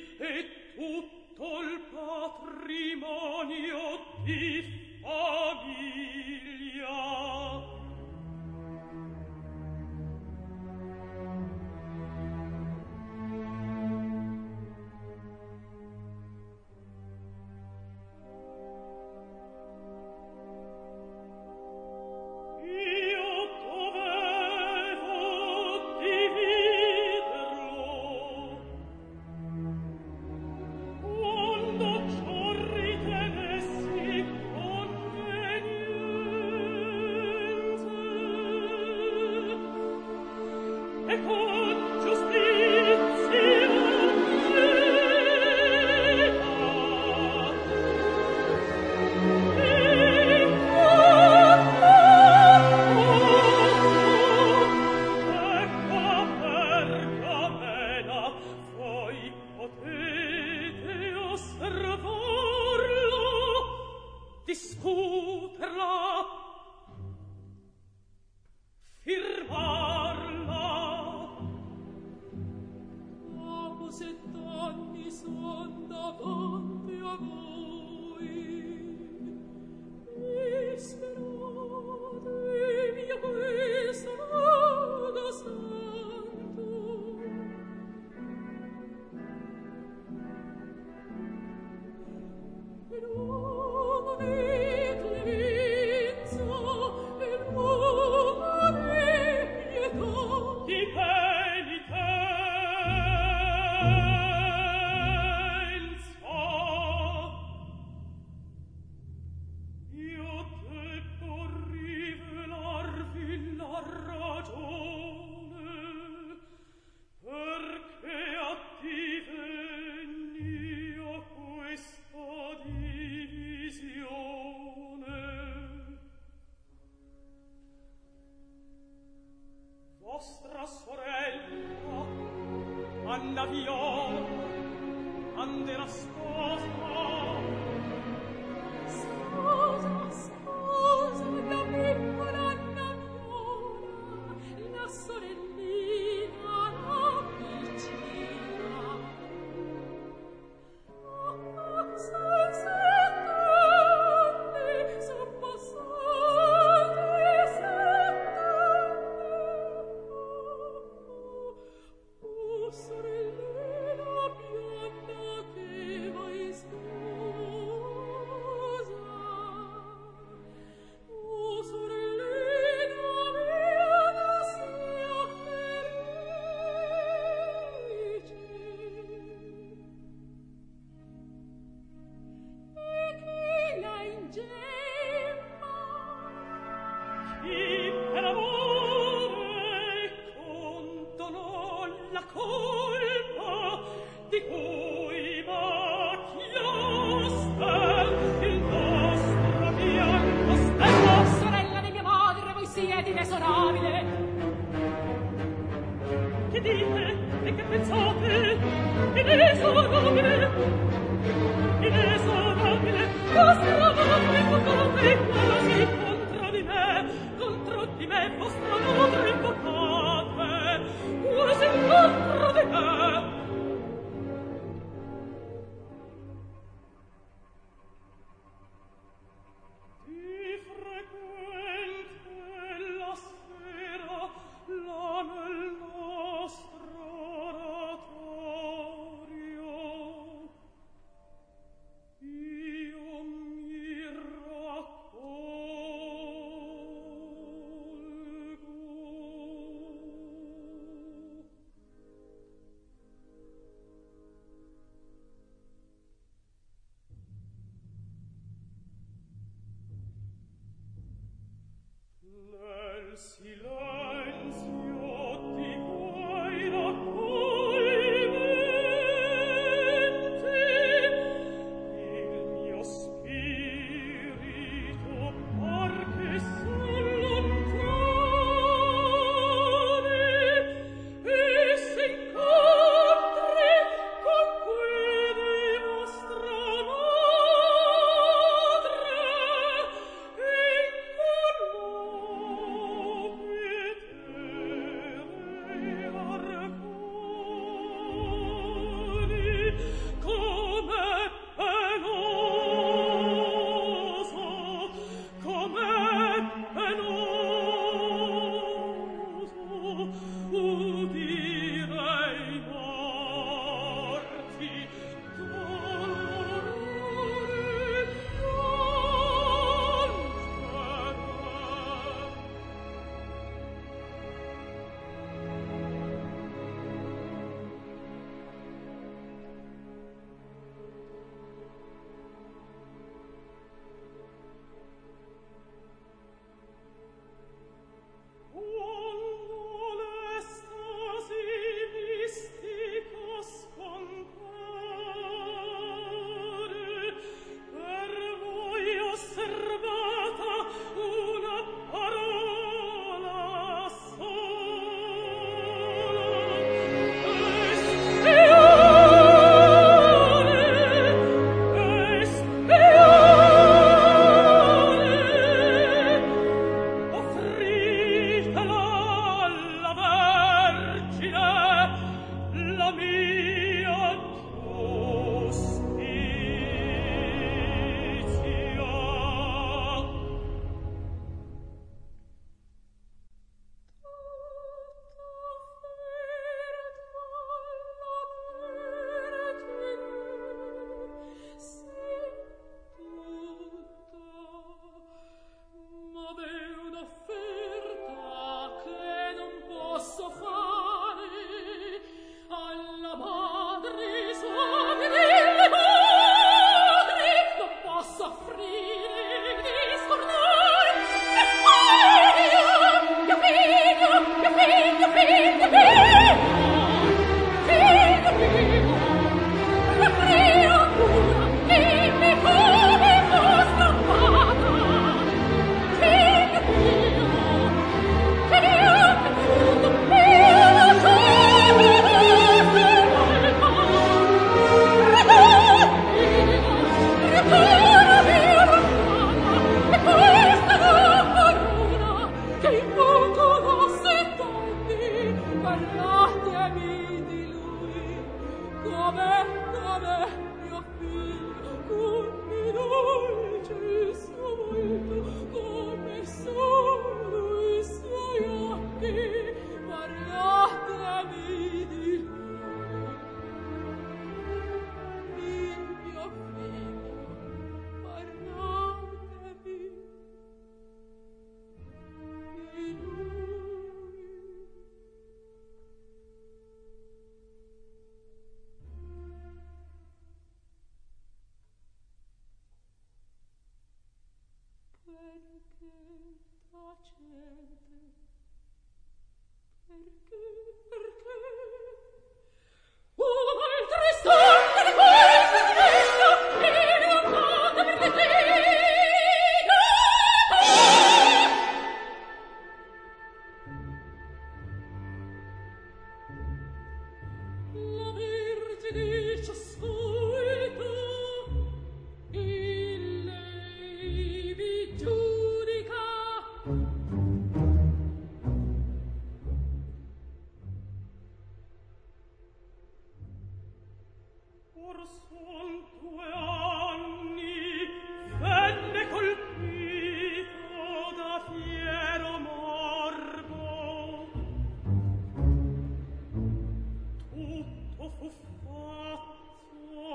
Tutto fu fatto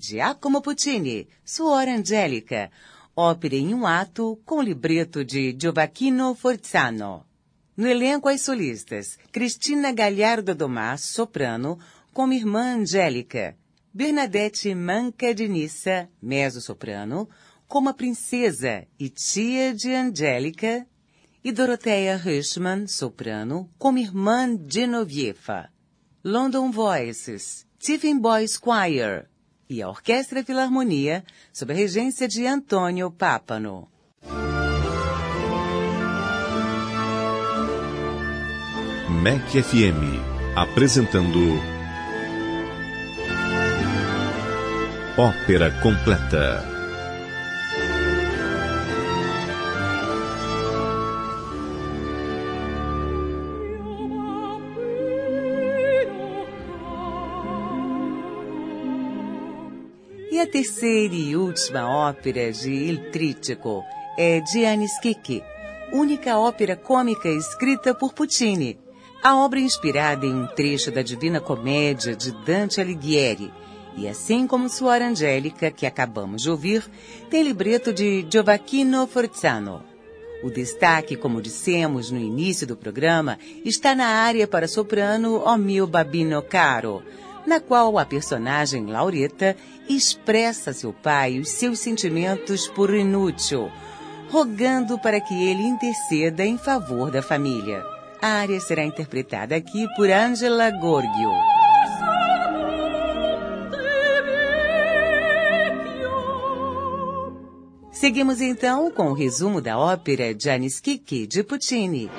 Giacomo Puccini, Suor Angelica, ópera em um ato com libreto de Gioacchino Forzano. No elenco, as solistas Cristina Galhardo Domar, soprano, como irmã Angélica, Bernadette Manca de Nissa, mezzo-soprano, como a princesa e tia de Angélica, e Dorothea Hirschman, soprano, como irmã Genoviefa. London Voices, Stephen Boys Choir e a Orquestra Filarmonia, sob a regência de Antônio Pápano. M E C F M, apresentando Ópera Completa. E a terceira e última ópera de Il Trítico é Gianni Schicchi, única ópera cômica escrita por Puccini. A obra é inspirada em um trecho da Divina Comédia de Dante Alighieri, e assim como Suor Angélica, que acabamos de ouvir, tem libreto de Gioacchino Forzano. O destaque, como dissemos no início do programa, está na área para soprano O mio babino caro, na qual a personagem Lauretta expressa a seu pai os seus sentimentos por Rinuccio, rogando para que ele interceda em favor da família. A área será interpretada aqui por Angela Gorgio. Seguimos então com o resumo da ópera Gianni Schicchi de Puccini.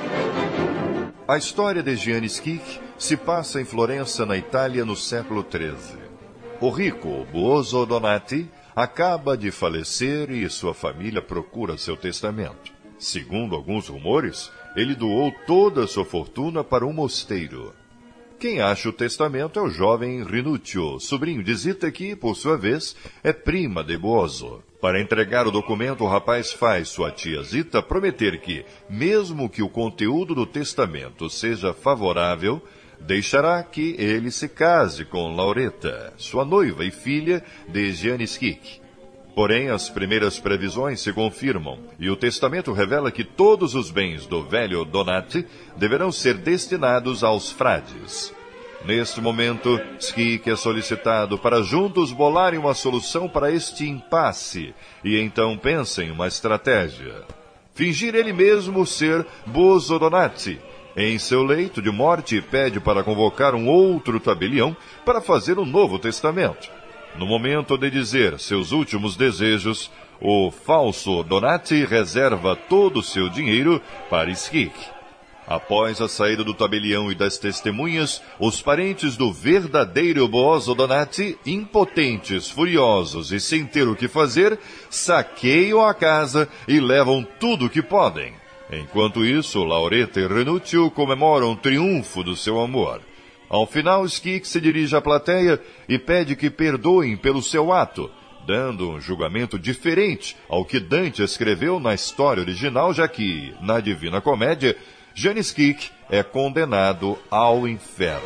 A história de Gianni Schicchi se passa em Florença, na Itália, no século treze. O rico Buoso Donati acaba de falecer e sua família procura seu testamento. Segundo alguns rumores, ele doou toda a sua fortuna para um mosteiro. Quem acha o testamento é o jovem Rinuccio, sobrinho de Zita, que, por sua vez, é prima de Buoso. Para entregar o documento, o rapaz faz sua tia Zita prometer que, mesmo que o conteúdo do testamento seja favorável, deixará que ele se case com Lauretta, sua noiva e filha de Gianni Schicchi. Porém, as primeiras previsões se confirmam, e o testamento revela que todos os bens do velho Donati deverão ser destinados aos frades. Neste momento, Schicchi é solicitado para juntos bolarem uma solução para este impasse, e então pensa em uma estratégia. Fingir ele mesmo ser Buoso Donati. Em seu leito de morte, pede para convocar um outro tabelião para fazer um novo testamento. No momento de dizer seus últimos desejos, o falso Donati reserva todo o seu dinheiro para Schicchi. Após a saída do tabelião e das testemunhas, os parentes do verdadeiro Buoso Donati, impotentes, furiosos e sem ter o que fazer, saqueiam a casa e levam tudo o que podem. Enquanto isso, Lauretta e Rinuccio comemoram o triunfo do seu amor. Ao final, Schicchi se dirige à plateia e pede que perdoem pelo seu ato, dando um julgamento diferente ao que Dante escreveu na história original, já que, na Divina Comédia, Gianni Schicchi é condenado ao inferno.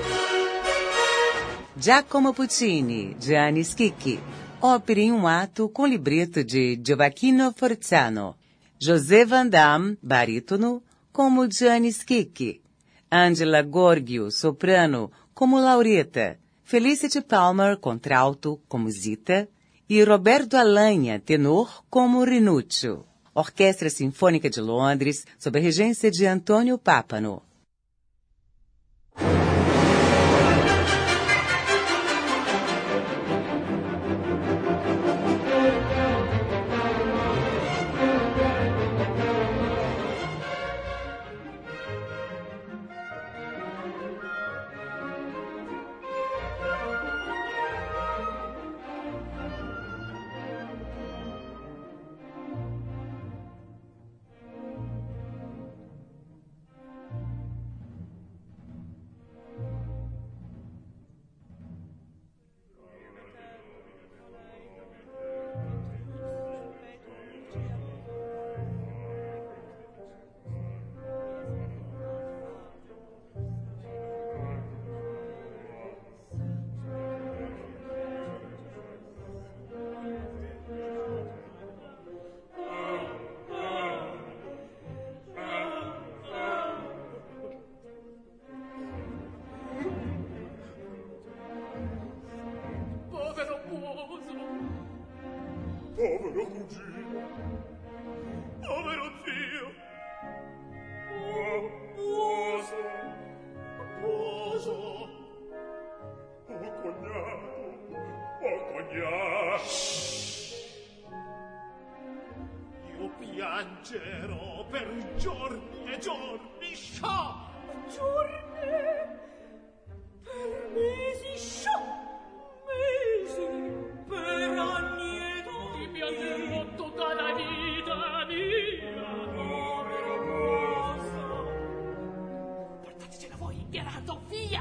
Giacomo Puccini, Gianni Schicchi, ópera em um ato com libreto de Gioacchino Forzano. José Van Damme, barítono, como Gianni Schicchi. Angela Gorgio, soprano, como Lauretta. Felicity Palmer, contralto, como Zita. E Roberto Alagna, tenor, como Rinuccio. Orquestra Sinfônica de Londres, sob a regência de Antônio Pápano. piangerò per giorni e giorni, sciò! Giorni, per mesi, sciò! Mesi, per anni ed anni. Ti piangerò tutta la vita mia. Povera cosa. Portatecela voi, Gerardo, via!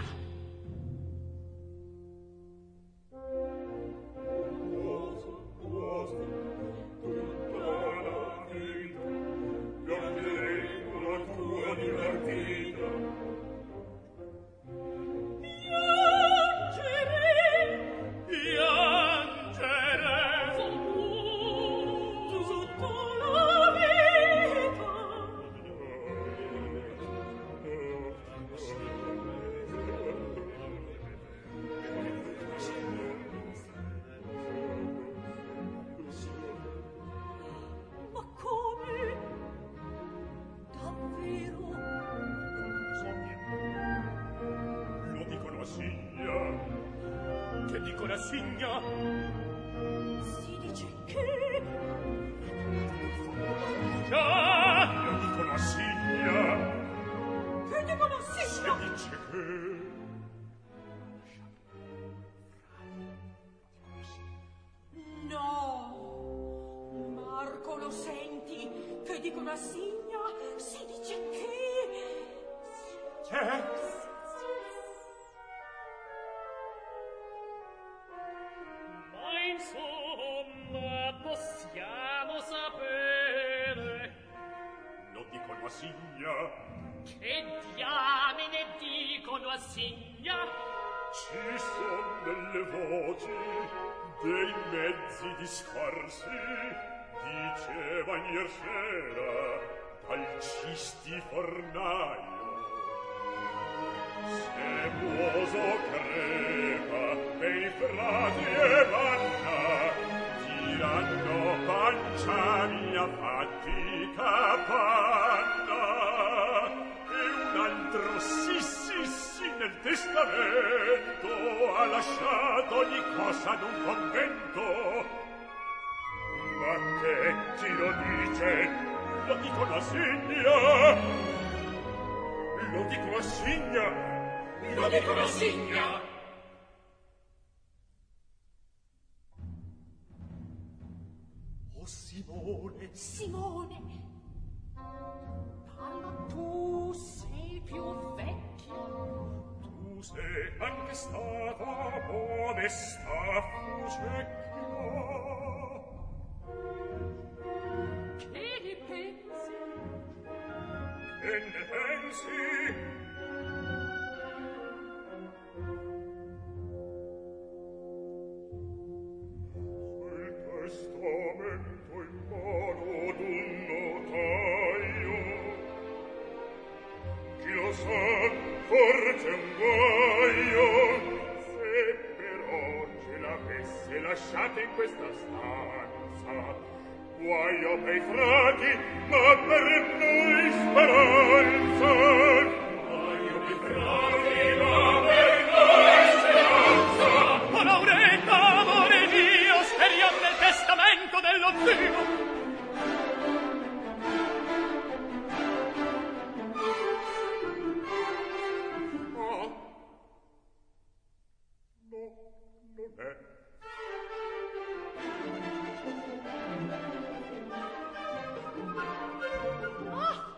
Ah!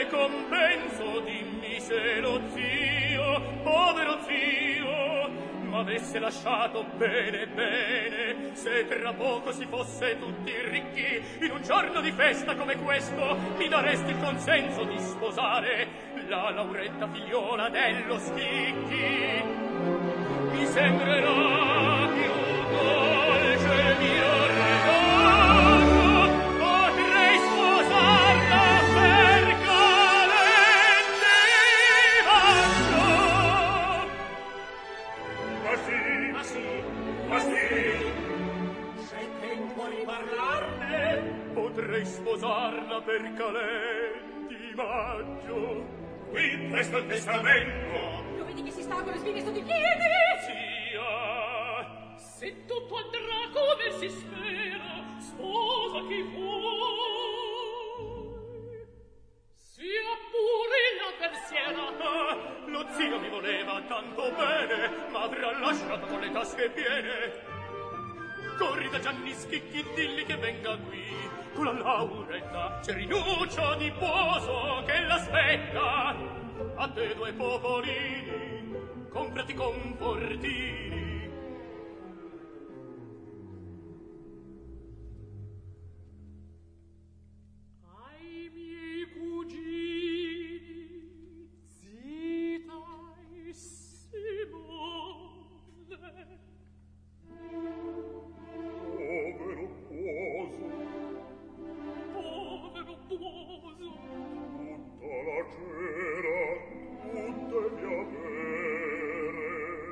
quale compenso, dimmi se lo zio, povero zio, m'avesse lasciato bene bene, se tra poco si fosse tutti ricchi, in un giorno di festa come questo, mi daresti il consenso di sposare la Lauretta figliola dello Schicchi. Mi sembrerà più dolce il mio regalo, potrei sposarla per calente bacio. Ma sì, Ma sì, ma sì, c'è tempo di parlarne, potrei sposarla per calenti maggio. qui presto il testamento. Lo vedi che si sta con le spine sotto i piedi? Sia, se tutto andrà come si spera, sposa chi vuoi. Sia pure la persiera. Ah, lo zio mi voleva tanto bene, ma avrà lasciato con le tasche piene. Corri da Gianni Schicchi, dilli che venga qui con la Lauretta. C'è Rinuccio di Poso che l'aspetta. A te due popolini, comprati confortini. Ai miei cugini, Zita e Simone. Povero Poso, Povero Poso, tutta la cera, tutte le avere.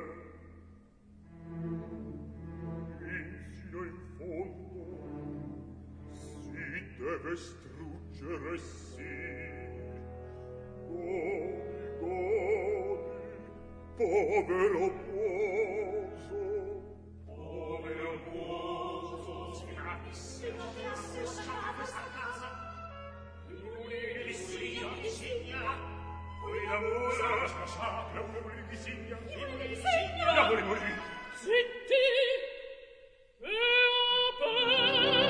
Insino in fondo si deve struggere, sì. Godi, godi, povero Poso. Povero Poso, sgravissimo, questa casa. Li sia, li sia, poi la musa, la musa li sia, la musa li sia. zitti e aperto.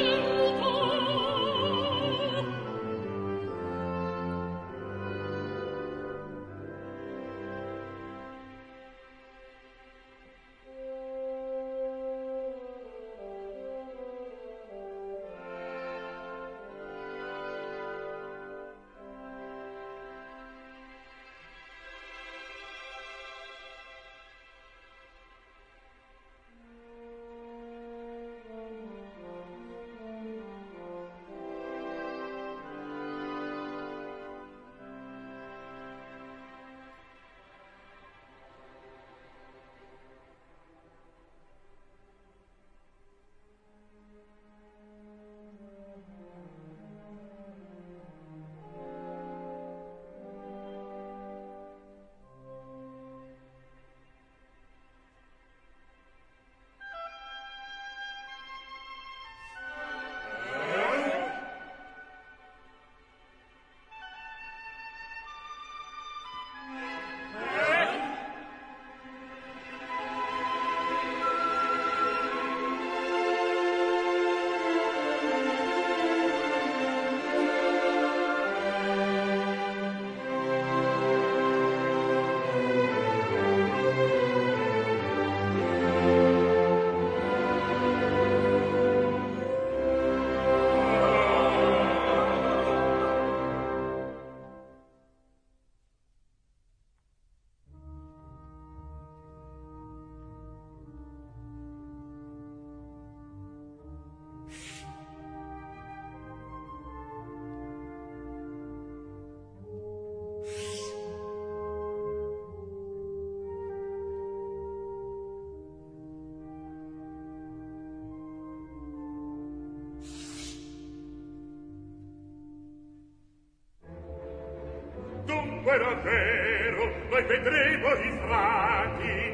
Dunque davvero noi vedremo i frati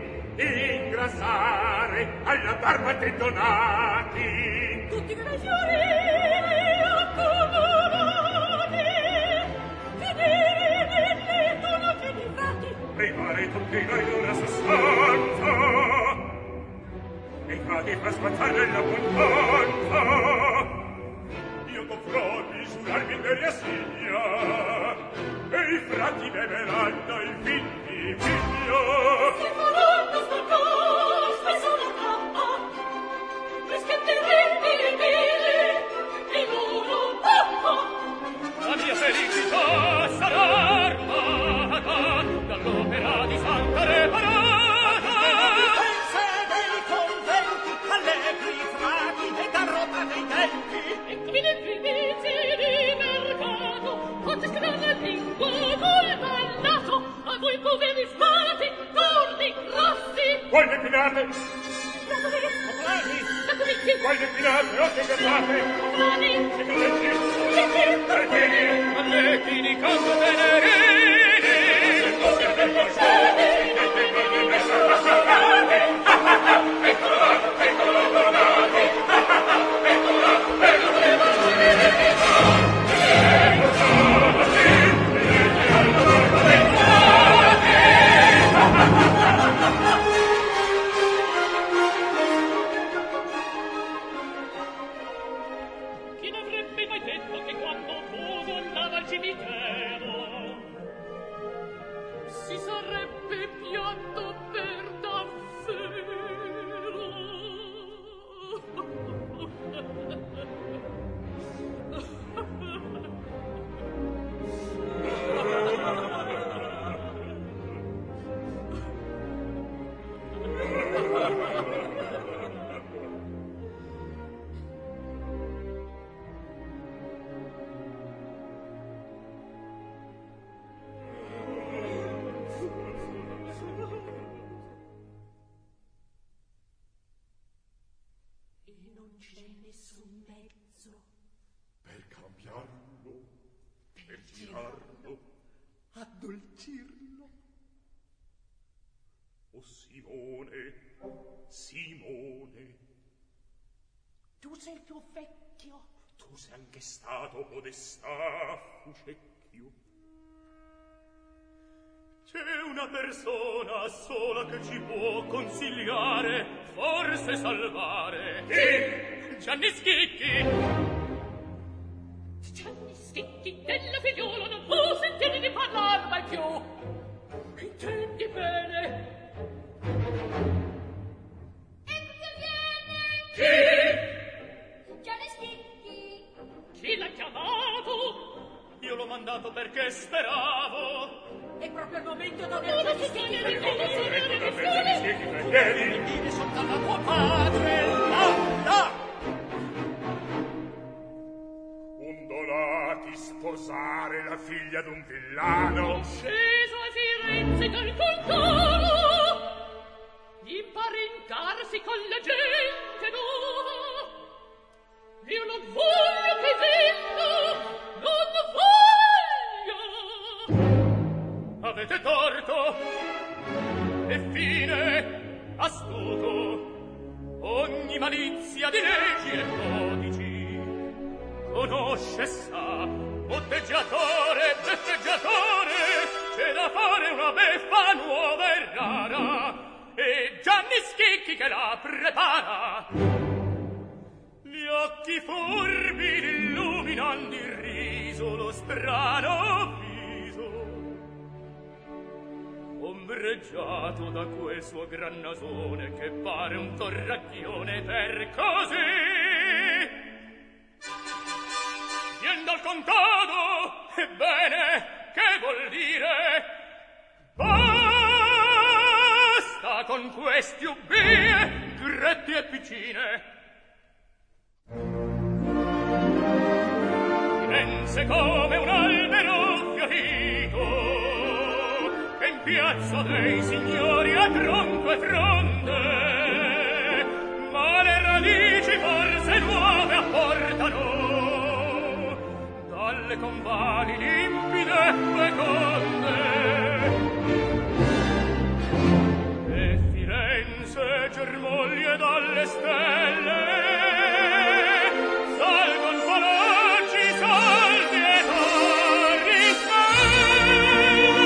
ingrassare alla barba tendonati. Tutti come fiori accumulati, finire nelle tonate di frati. Privare tutti noi d'una sostanza e frati per sfatare l'abbondanza. Io dovrò misurarmi per assigna frati beveranno il figli figlio. Si faranno sfalcare spesso la trappa, rischetterebbili i mili, il loro pappa. La mia felicità sarà armata dall'opera di Santa Reparata. Difense dei conventi, allegri frati e garrota dei tempi. Eccomi nei primizi di mercato, oggi scrive lingua col ballato, a voi poveri frati, gordi, grossi. Voi declinate, Popolari, eccomi qui, voi declinate, o che guardate, popolari, segreti, perché? perché? Alletti di canto venerini, Chi ne avrebbe mai detto che quando Bogo andava al cimitero si sarebbe pianto per davvero? E non c'è nessun mezzo Per cambiarlo, per girarlo, Addolcirlo. o Simone, Simone, Tu sei il più vecchio. tu sei anche stato podestà, fucecchio. c'è una persona sola che ci può consigliare, forse salvare. Chi? Gianni Schicchi. Gianni Schicchi della figliola non può sentire di parlar mai più. Intendi bene? Ecco che viene! Chi? Gianni Schicchi! Chi l'ha chiamato? Io l'ho mandato perché speravo. È proprio il momento Non dove lo so bene, Per non lo so favore, bene, da non me Gianni Schicchi, tra i piedi. dire soltanto a tuo padre. Là, là. Undolati sposare la figlia d'un villano. Sceso a Firenze dal Coltaro, imparentarsi con la gente nuova. Io non voglio che venga, non voglio. Avete torto. E fine astuto ogni malizia di leggi e codici conosce, sa, botteggiatore, beffeggiatore, c'è da fare una beffa nuova e rara, e Gianni Schicchi che la prepara. Gli occhi furbi illuminando il riso, lo strano viso, ombreggiato da quel suo gran nasone che pare un torracchione per così. Vien dal contado, ebbene, che vuol dire? Basta con questi ubbie, gretti e piccine. Firenze come un albero fiorito, che in piazza dei signori ha tronco e fronde, ma le radici forse nuove apportano dalle convali limpide e feconde. E Firenze germoglie dalle stelle, salgon palaggi saldi e torri stelle.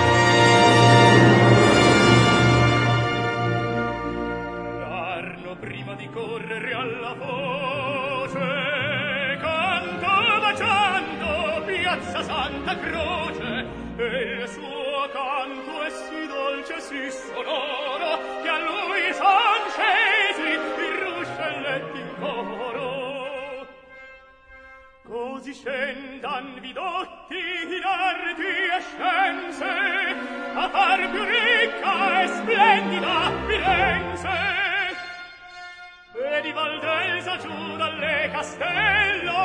L'arno prima di correre alla voce, canto baciando Piazza Santa Croce, e il suo canto è sì dolce, sì sonoro, che a lui son scesi i ruscelletti in coro. Così scendan vidotti in arti e scienze, a far più ricca e splendida Firenze. E di Valdelsa giù dalle castello,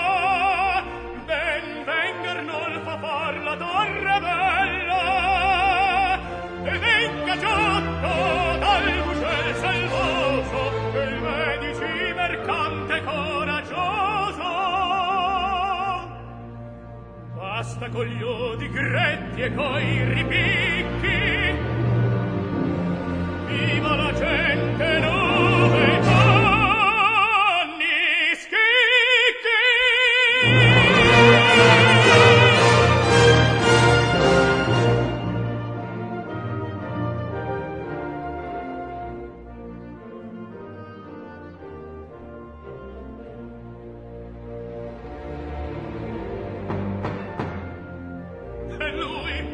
ben venga Arnolfo far la torre bella, e venga Giotto dal Buscel selvoso, e il Medici mercante coraggioso. Basta con gli odi gretti e coi ripicchi, viva la gente nuove panni schicchi. E lui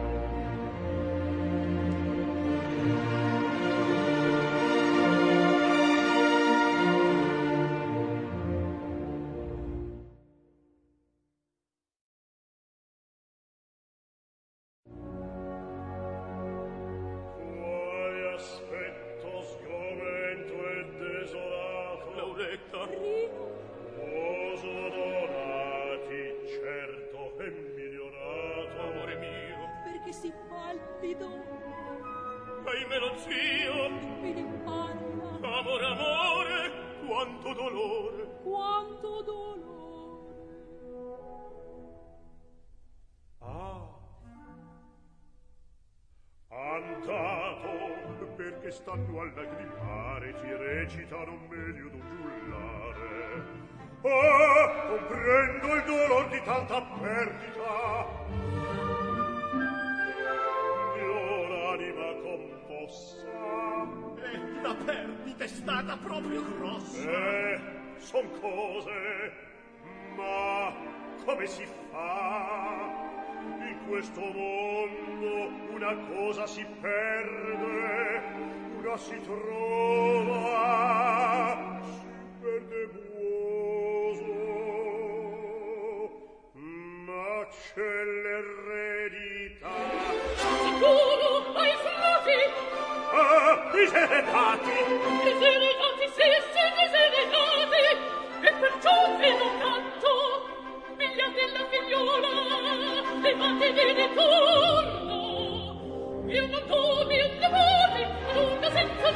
stanno a lagrimare, ti recitano meglio d'un giullare. Ah, comprendo il dolor di tanta perdita, io l'anima compossa. E la perdita è stata proprio grossa. Eh, son cose, ma come si fa? In questo mondo una cosa si perde, una si trova, si perde buoso, ma c'è l'eredità. Sicuro, ai frati! Ah, diseredati! Diseredati, sì, sì, diseredati! E perciò che non canto, figlia della figliola, levatevi di turno! Io non do mio nipote ad una senza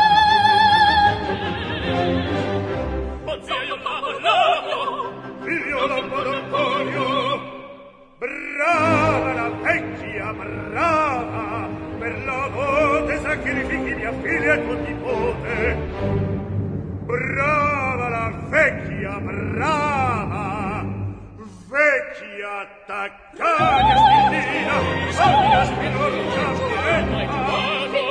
donne! O zio Papolavo! Figlio d'Antonio! Brava la vecchia, brava! Per la dote sacrifichi mia figlia e tuo nipote! Brava la vecchia, brava! Vecchia attaccata spillina, sonia spinorcia spiretta.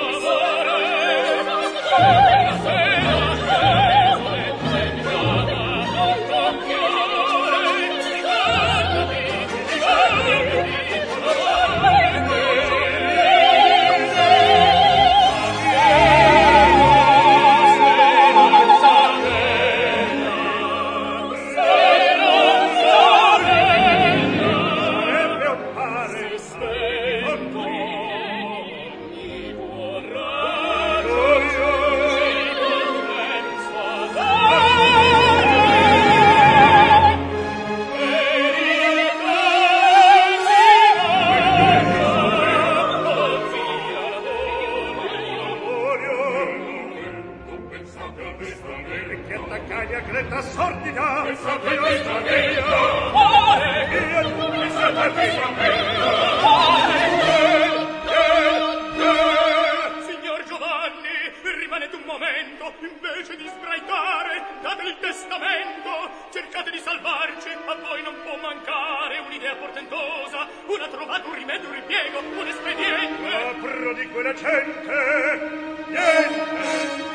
Signor Giovanni, rimanete un momento, invece di sbraitare, date il testamento, cercate di salvarci, a voi non può mancare un'idea portentosa, una trovata, un rimedio, un ripiego, un espediente. Ma prodigo la gente, niente,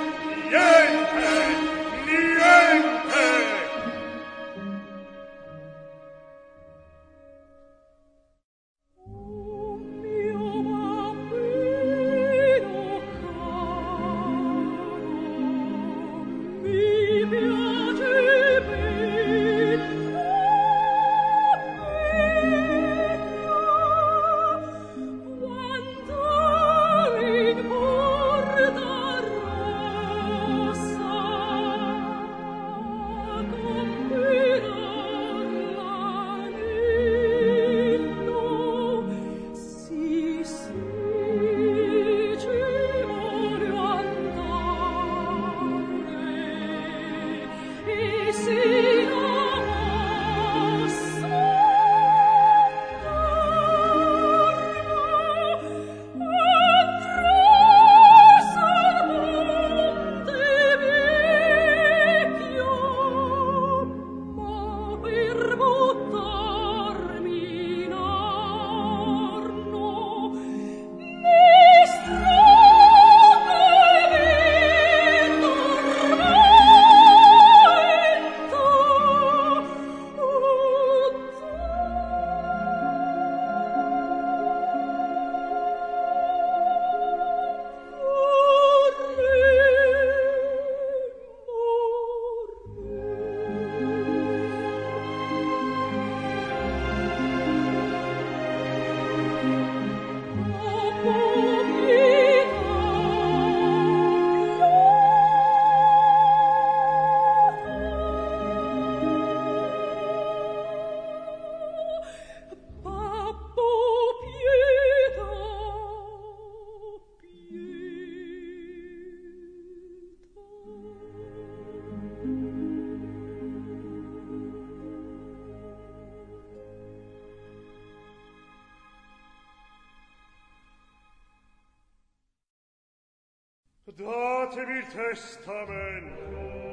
Datemi il testamento.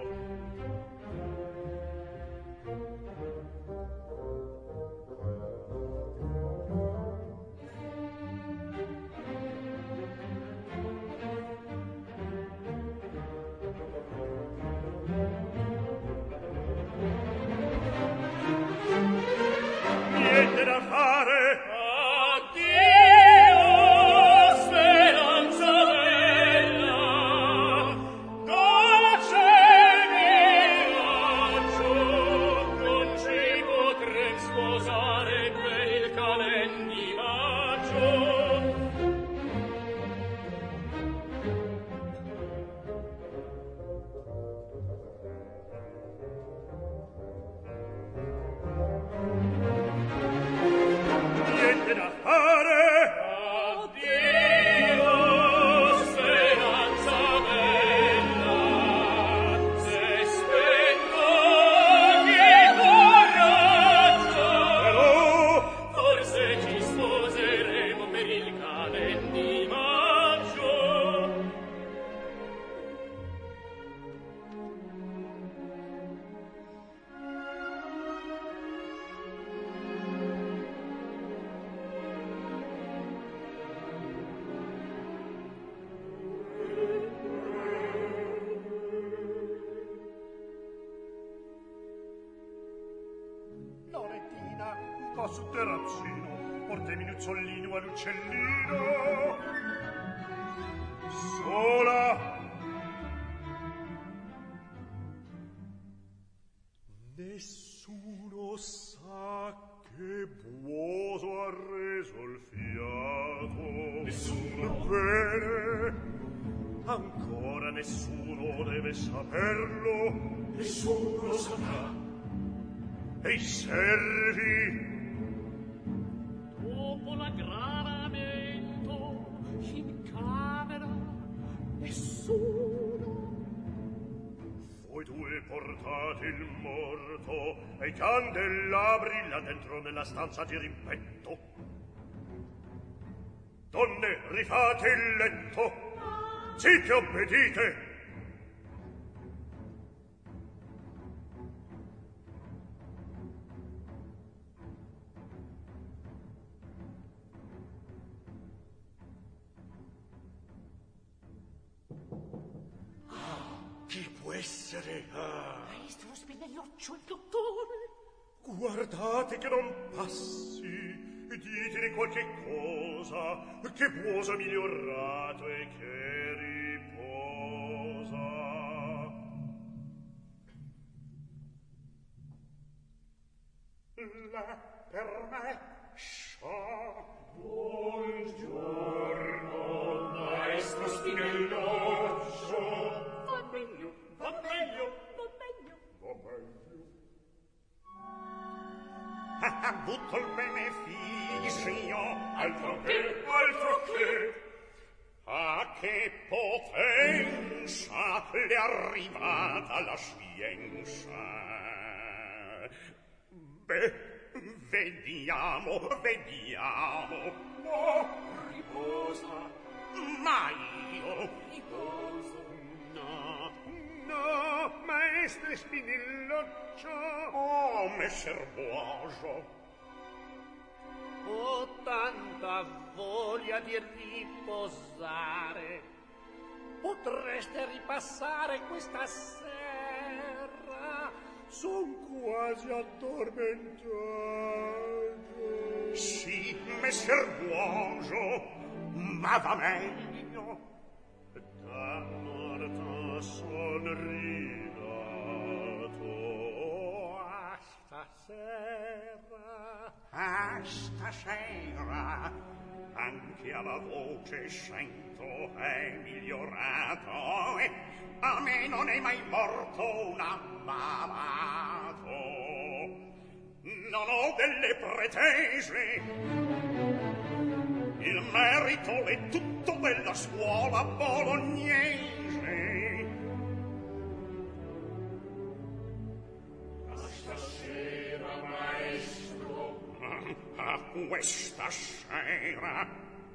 Niente da fare. Su terrazzino, portemi l'uccellino all'uccellino. Sola. Nessuno sa che Buoso ha reso il fiato. Nessuno. Bene. Ancora nessuno deve saperlo. Nessuno lo saprà. E i servi dopo l'aggravamento in camera nessuno. Voi due portate il morto e i candelabri là dentro nella stanza di rimpetto. Donne, rifate il letto. Zitte, obbedite. essere? Ah. Maestro Spinelloccio, il dottore. Guardate che non passi. Ditene qualche cosa, che puosa migliorato e che riposa. La per me scià. Buongiorno, maestro Spinelloccio. Va meglio, Va meglio, va meglio. va meglio. Ha avuto il beneficio, altro che, altro che. A che potenza le è arrivata la scienza? Beh, vediamo, vediamo. No, riposa. Ma io riposo. No, no, maestre Spinelloccio. Oh, messer Boajo. Ho tanta voglia di riposare. Potreste ripassare questa sera. Son quasi addormentato. Sì, messer Boajo, ma va meglio. Da morto son rinato a stasera. A stasera anche alla voce sento è migliorato e a me non è mai morto un ammalato. Non ho delle pretese, il merito è tutto della scuola bolognese. Stasera, maestro, a questa sera.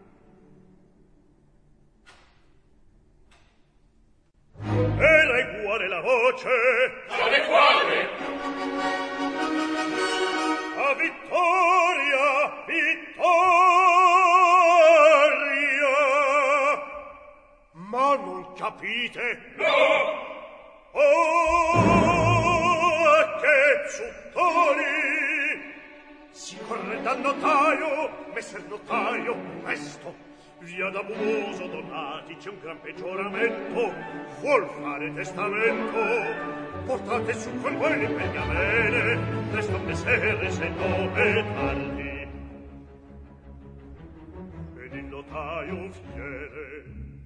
E lei vuole la voce? Quale quale? A vittoria, vittoria! Ma non capite? No! Oh, che zuttoni! Si corre dal notaio, messer notaio, presto! Via da Buoso Donati c'è un gran peggioramento, vuol fare testamento. Portate su con voi le pergamene, presto messere se no è tardi. Ed il notaio fiere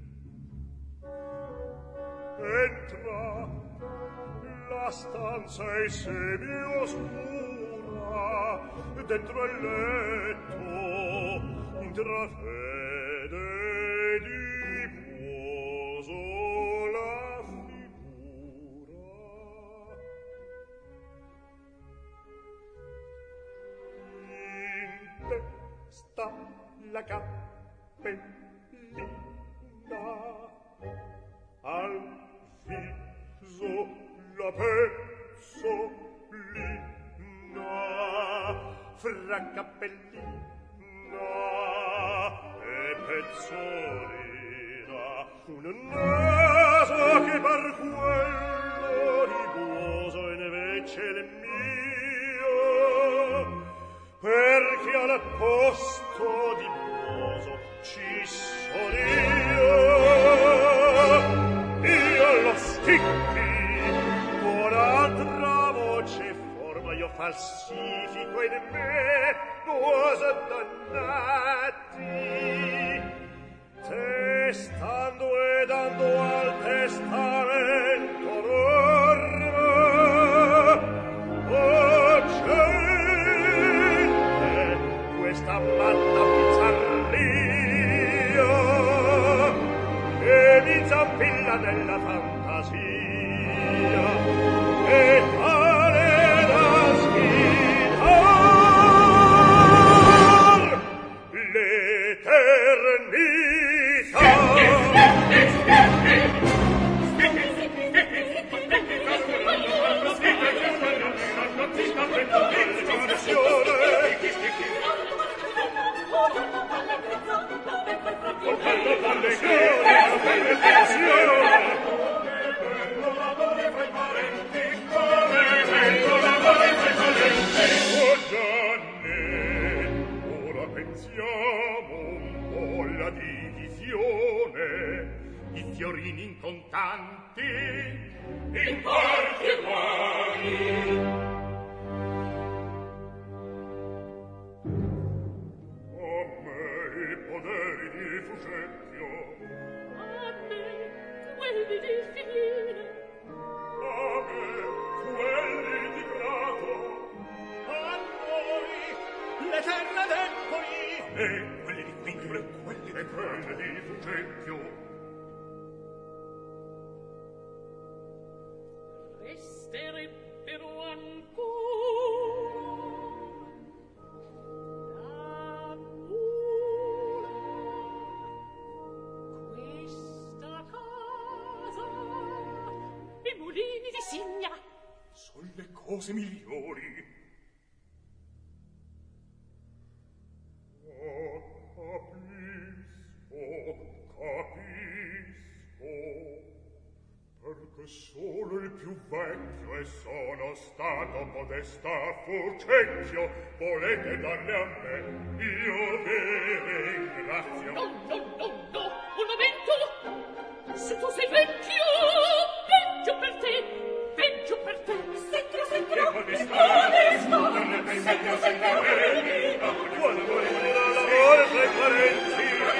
entra, la stanza è semi-oscura, dentro il letto tra fede di Buoso la figura. In testa la cappellina, al viso la pezzolina, fra cappellina e pezzolina, un naso che per quello di Buoso è invece il mio, perché al posto di Buoso ci sono io. Io lo sticchi con altra voce forma, io falsifico in me cosa dannati, testando e dando al testamento norma. Oh gente, questa matta bizzarria che mi zampilla nella fantasia e tale da sfidar l'eternità. son tanti in porti e guai. A me i poderi di Fucecchio, A me quelli di Fine, a me quelli di Grato, A noi l'eterna Empoli, a me quelli di Quindule, quelli e quelli di Fucecchio. resterebbero ancora la mula, questa casa, i mulini di Signa. Son le cose migliori. Oh, capisco, capisco, perché solo il più vecchio e sono stato podestà Fucecchio volete darle a me, io vi ringrazio. No, no, no, no, un momento! Se tu sei vecchio, peggio per te, peggio per te. Sentilo, sentilo, E podestà, non è meglio senza me, quando vuole l'amore tra i parenti,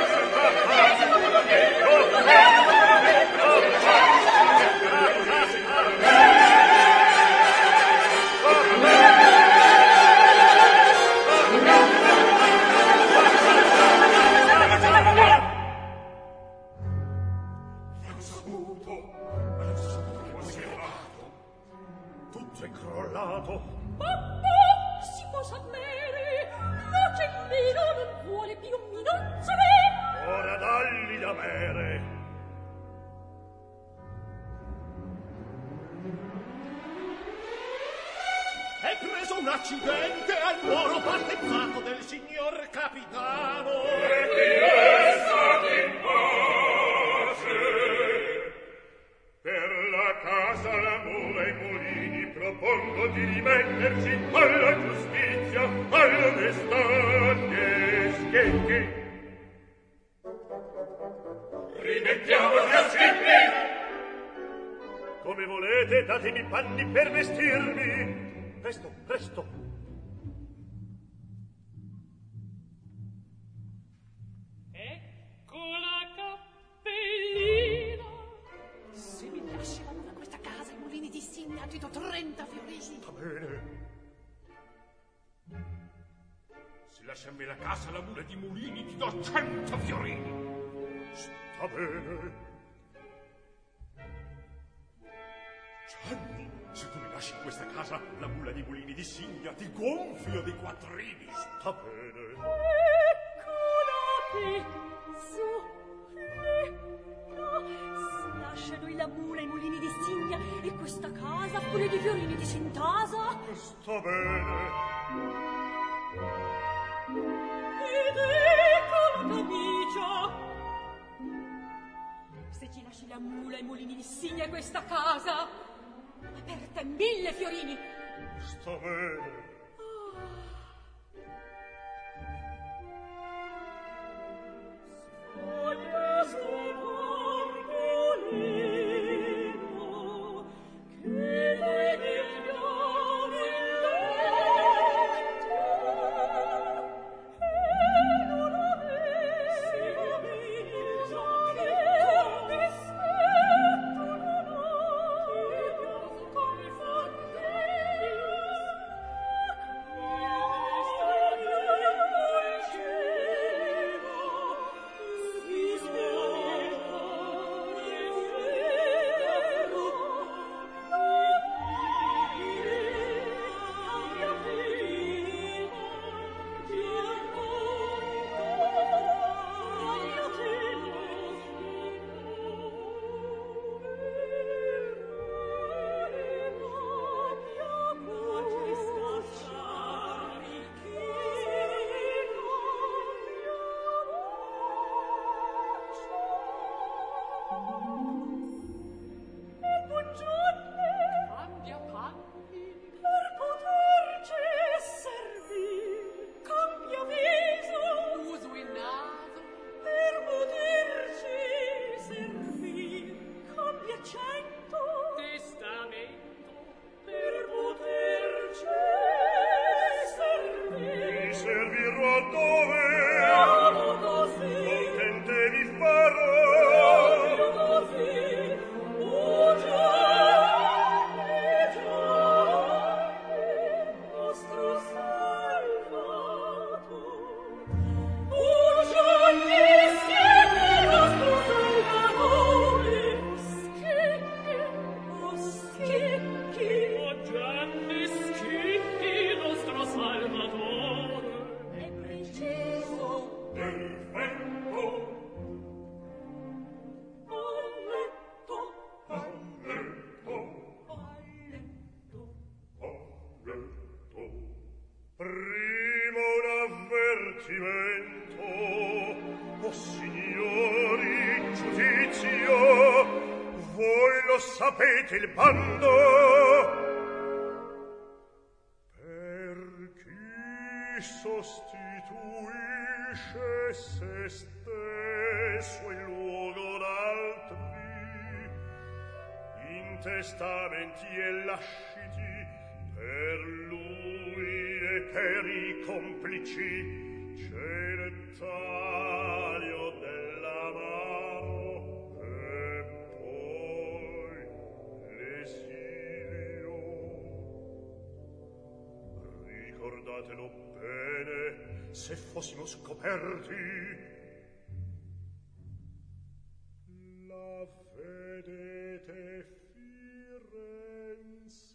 tutto è crollato. Papà, si può sapere, l'uccellino non vuole più minacciare. Ora dalli da bere. è preso un accidente al moro battezzato del signor capitano. E Dio state in pace. Per la casa, la mula e i mulini propongo di rimetterci alla giustizia, all'onestà che schecchi. Rimettiamoci a simili. Come volete, datemi panni per vestirmi. Presto, presto. Ecco la cappellina. Se mi lasciano da questa casa i mulini di Signa, ti do trenta fiorini. Va bene. Se lasciami la casa, la mula di mulini, ti do cento fiorini. Sta bene. Gianni, se tu mi lasci in questa casa, la mula di mulini di Signa, ti gonfio dei quattrini. Sta bene. Ecco la pezzolina. Se lasciano la mula i mulini di Signa e questa casa pure di fiorini di Sintasa. Sta bene. Ed ecco la camicia. Se ci lasci la mula e i mulini di Signa e questa casa, per te mille fiorini. Sta bene. Sì, divertimento. O signori, giudizio, voi lo sapete il bando. Per chi sostituisce se stesso in luogo d'altri, in testamenti e lasciti per lui e per i complici, c'è l'etaglio dell'amaro e poi l'esilio. Ricordatelo bene, se fossimo scoperti. La vedete Firenze.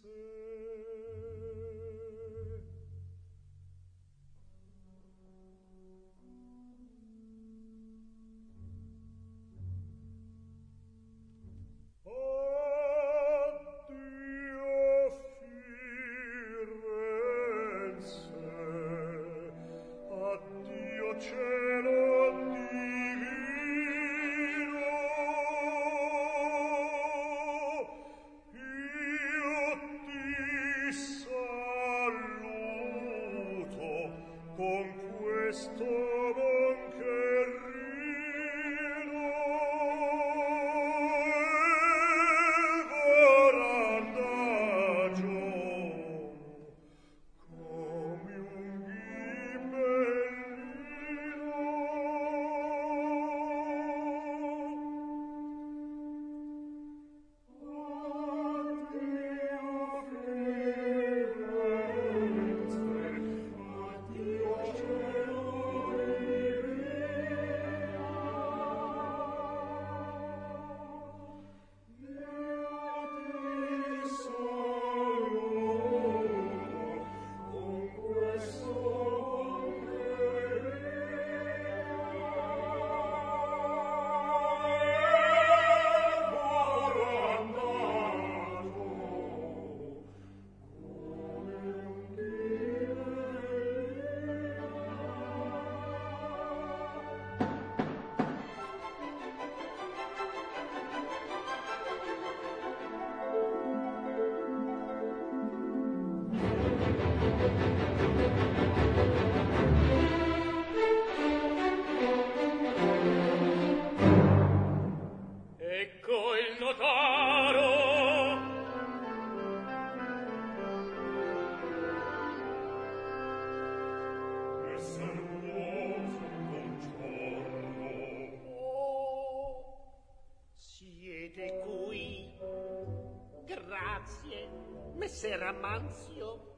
Messer Amanzio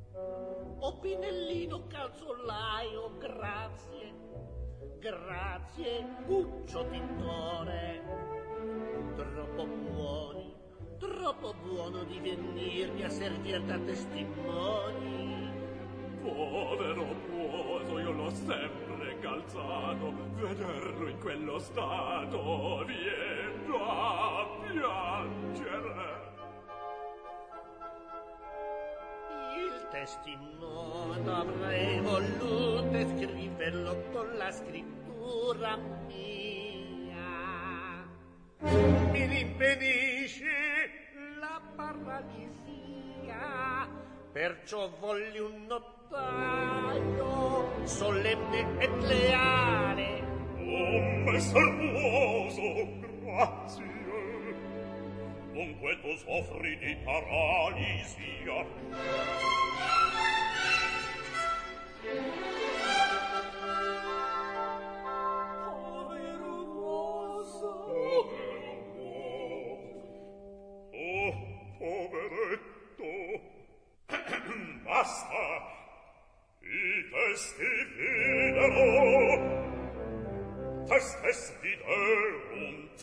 o Pinellino calzolaio, grazie, grazie, Guccio Tintore, troppo buoni, troppo buono di venirmi a servir da testimoni. Povero puoso, io l'ho sempre calzato, vederlo in quello stato vien a piangere. Testimone avrei voluto scriverlo con la scrittura mia. Mi rimpedisce la paralisia, perciò voglio un notaio solenne e leale. Oh, messer Buoso, grazie. Dunque tu soffri di paralisia. Povero Buoso. Povero Buoso. Oh, poveretto. Basta. I testi videro. Testes viderunt.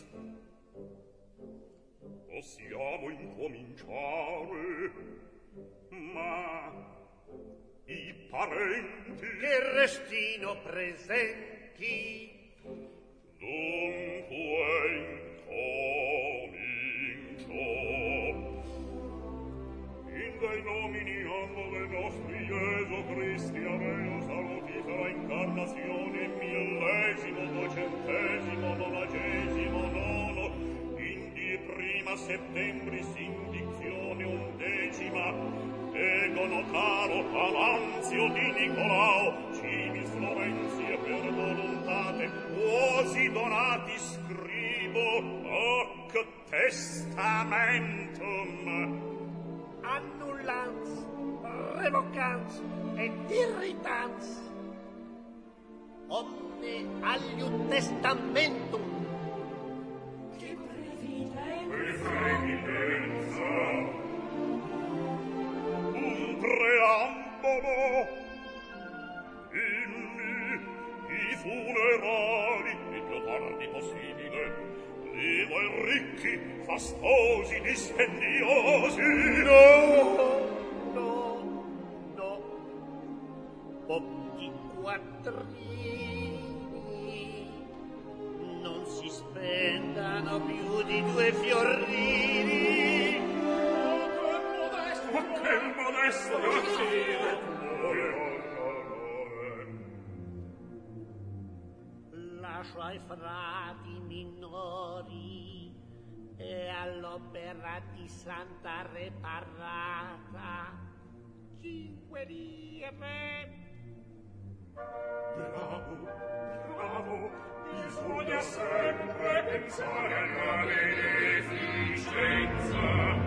Possiamo incominciare, ma i parenti che restino presenti. Dunque incomincio. In dei nomini ambo de nostri Gesù Cristi aveo salutifera in incarnazione millesimo duecentesimo nonagesimo nono indi prima settembre sindizione undecima egono caro avanzio di Nicolao civi slovenzie per volontate quosi donati scrivo hoc testamentum annullans revocans et irritans omne aliud testamentum che previdenza previdenza un preambolo inni i funerali il più tardi possibile vivo e ricchi fastosi dispendiosi no no no pochi quattrini non si spendano più di due fiorini ma che modesto grazie lascio ai frati minori e all'opera di Santa Reparata cinque lire. Bravo, bravo, bisogna sempre pensare alla beneficenza.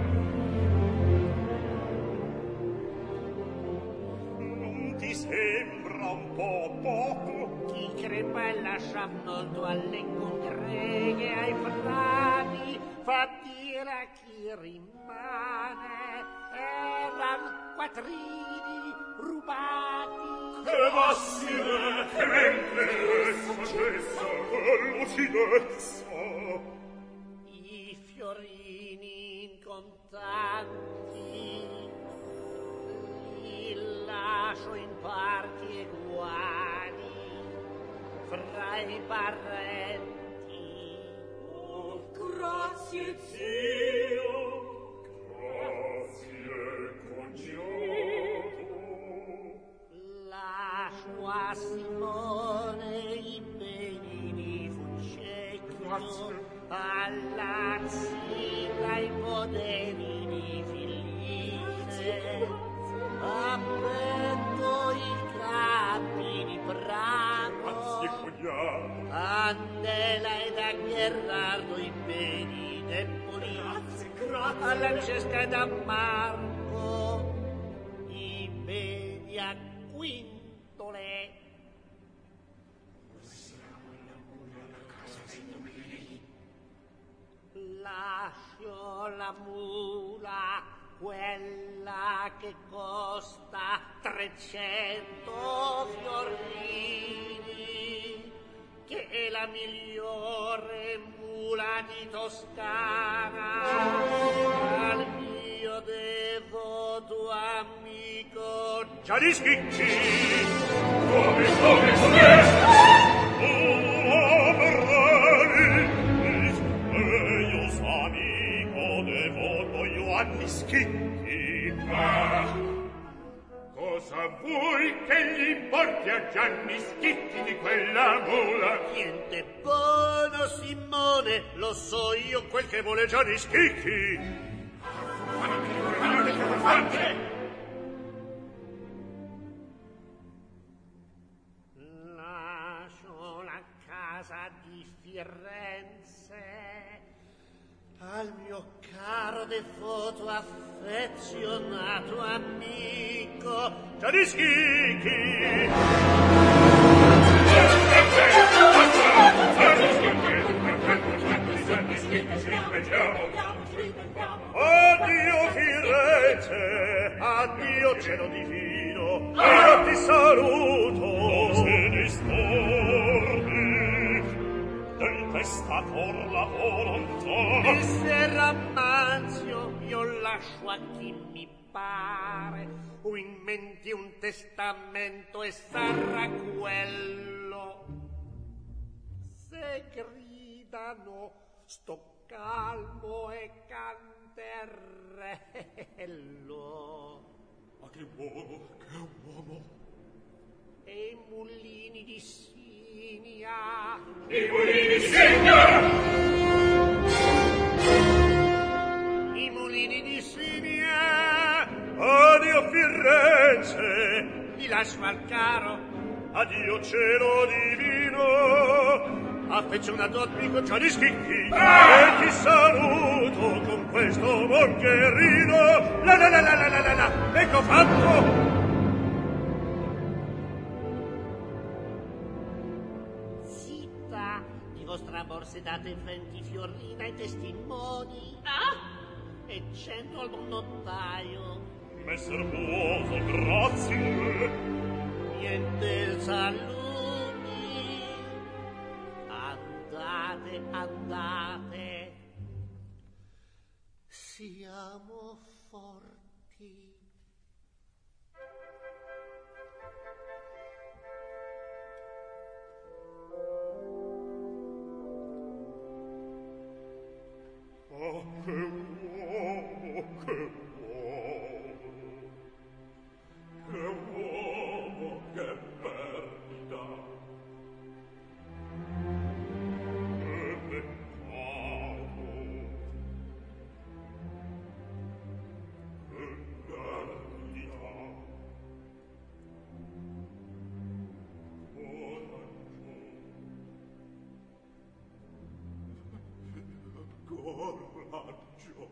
Non ti sembra un po' poco? Chi crepa e lascia molto alle congreghe, ai frati, fa dire a chi rimane, eran quattrini rubati. Che massime, che mentre successo, che lucidezza. I fiorini in contanti li lascio in parti eguali fra i parenti. oh grazie Zio, grazie cognato. Lascio a Simone i beni di Fucecchio, alla Zita i poderi di Filline, appetto i capi di Prato, Grazie cognato. Andela ed a Gherardo i beni del Polizio, alla Francesca ed a Marco i beni a Quintole. Lascio la mula, quella che costa trecento fiorini, che è la migliore mula di Toscana, al mio devoto amico Gianni Schicchi. Come, come, come? Oh, Marrani, eius amico devoto Ioanni Schicchi. Ah, cosa vuoi che gli importi a Gianni Schicchi di quella mula? Niente buono, Simone, lo so io quel che vuole Gianni Schicchi. Lascio la casa di Firenze al mio caro devoto affezionato amico Gianni Schicchi. Addio Firenze, addio cielo divino, io ti saluto. Non se disturbi del testator la volontà. Il serramanzio io lascio a chi mi pare, o inventi un testamento e sarà quello. Se gridano sto calmo e canterello. Ma che uomo, che uomo! E mulini di Simia. I mulini di Simia! I mulini di Simia! Addio Firenze! Vi lascio al caro. Addio cielo divino! Affezionato amico Gianni Schicchi. Ah! E ti saluto con questo moncherino. La la la la la la la la! Ecco fatto! Di vostra borse date venti fiorina e testimoni. Ah? E cento al notaio. Messer Buoso, grazie. Niente saluti. Andate, andate. Siamo forti. Oh, che uomo, che uomo, che uomo, che perdita, che peccato, che perdita. Coraggio.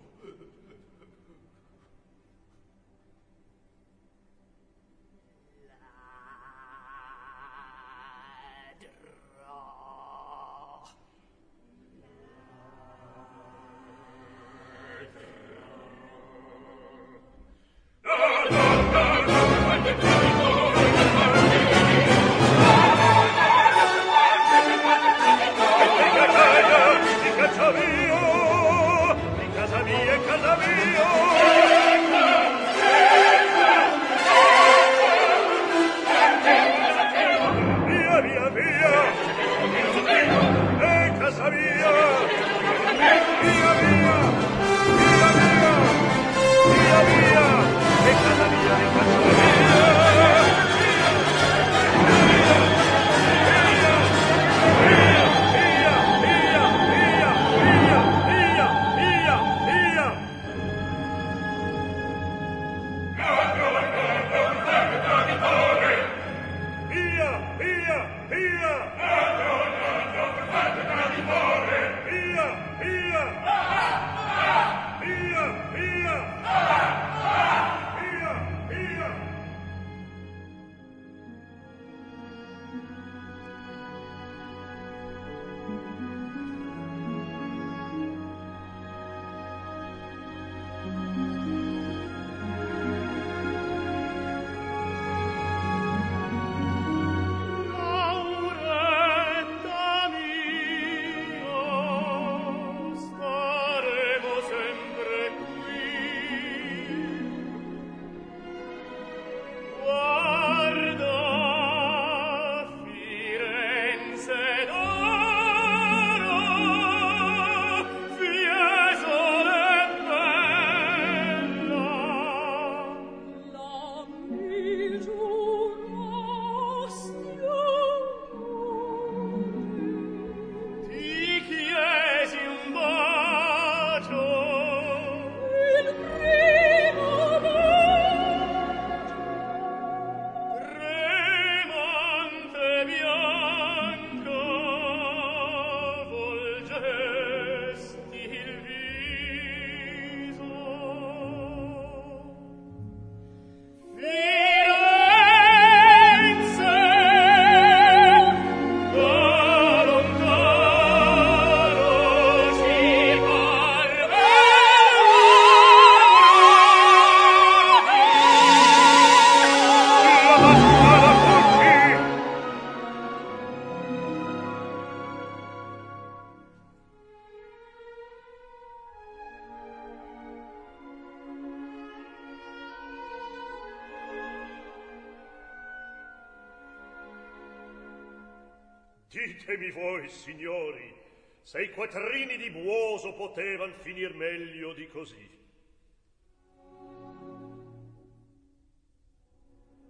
Ditemi voi, signori, se i quattrini di Buoso potevan finir meglio di così. E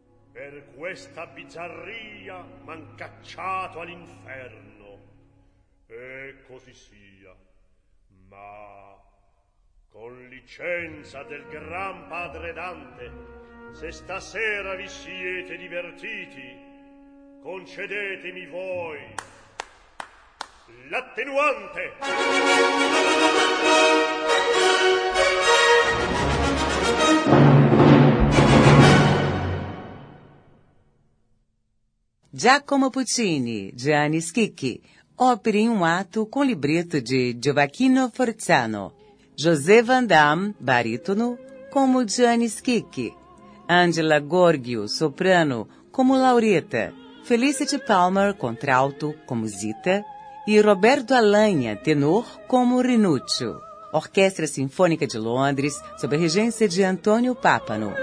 Per questa bizzarria m'han cacciato all'inferno. E così sia. Ma con licenza del gran padre Dante, se stasera vi siete divertiti, concedetemi voi l'attenuante. Giacomo Puccini, Gianni Schicchi, ópera em um ato com libreto de Gioacchino Forzano. José Van Damme, barítono, como Gianni Schicchi. Angela Gorgio, soprano, como Lauretta. Felicity Palmer, contralto, como Zita. E Roberto Alagna, tenor, como Rinuccio. Orquestra Sinfônica de Londres, sob a regência de Antônio Pápano.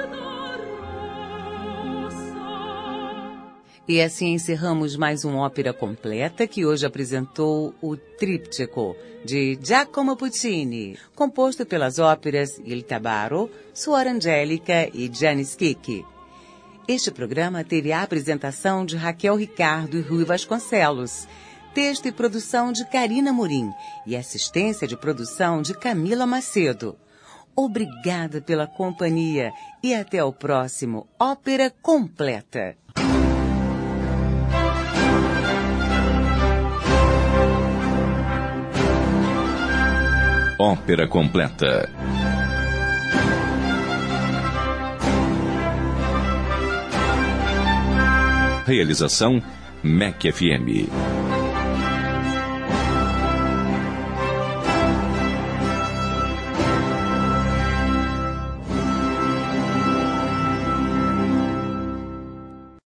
E assim encerramos mais uma ópera completa que hoje apresentou o Tríptico, de Giacomo Puccini, composto pelas óperas Il Tabarro, Suor Angélica e Gianni Schicchi. Este programa teve a apresentação de Raquel Ricardo e Rui Vasconcelos, texto e produção de Karina Morim e assistência de produção de Camila Macedo. Obrigada pela companhia e até o próximo Ópera Completa. Ópera Completa. Realização M E C F M.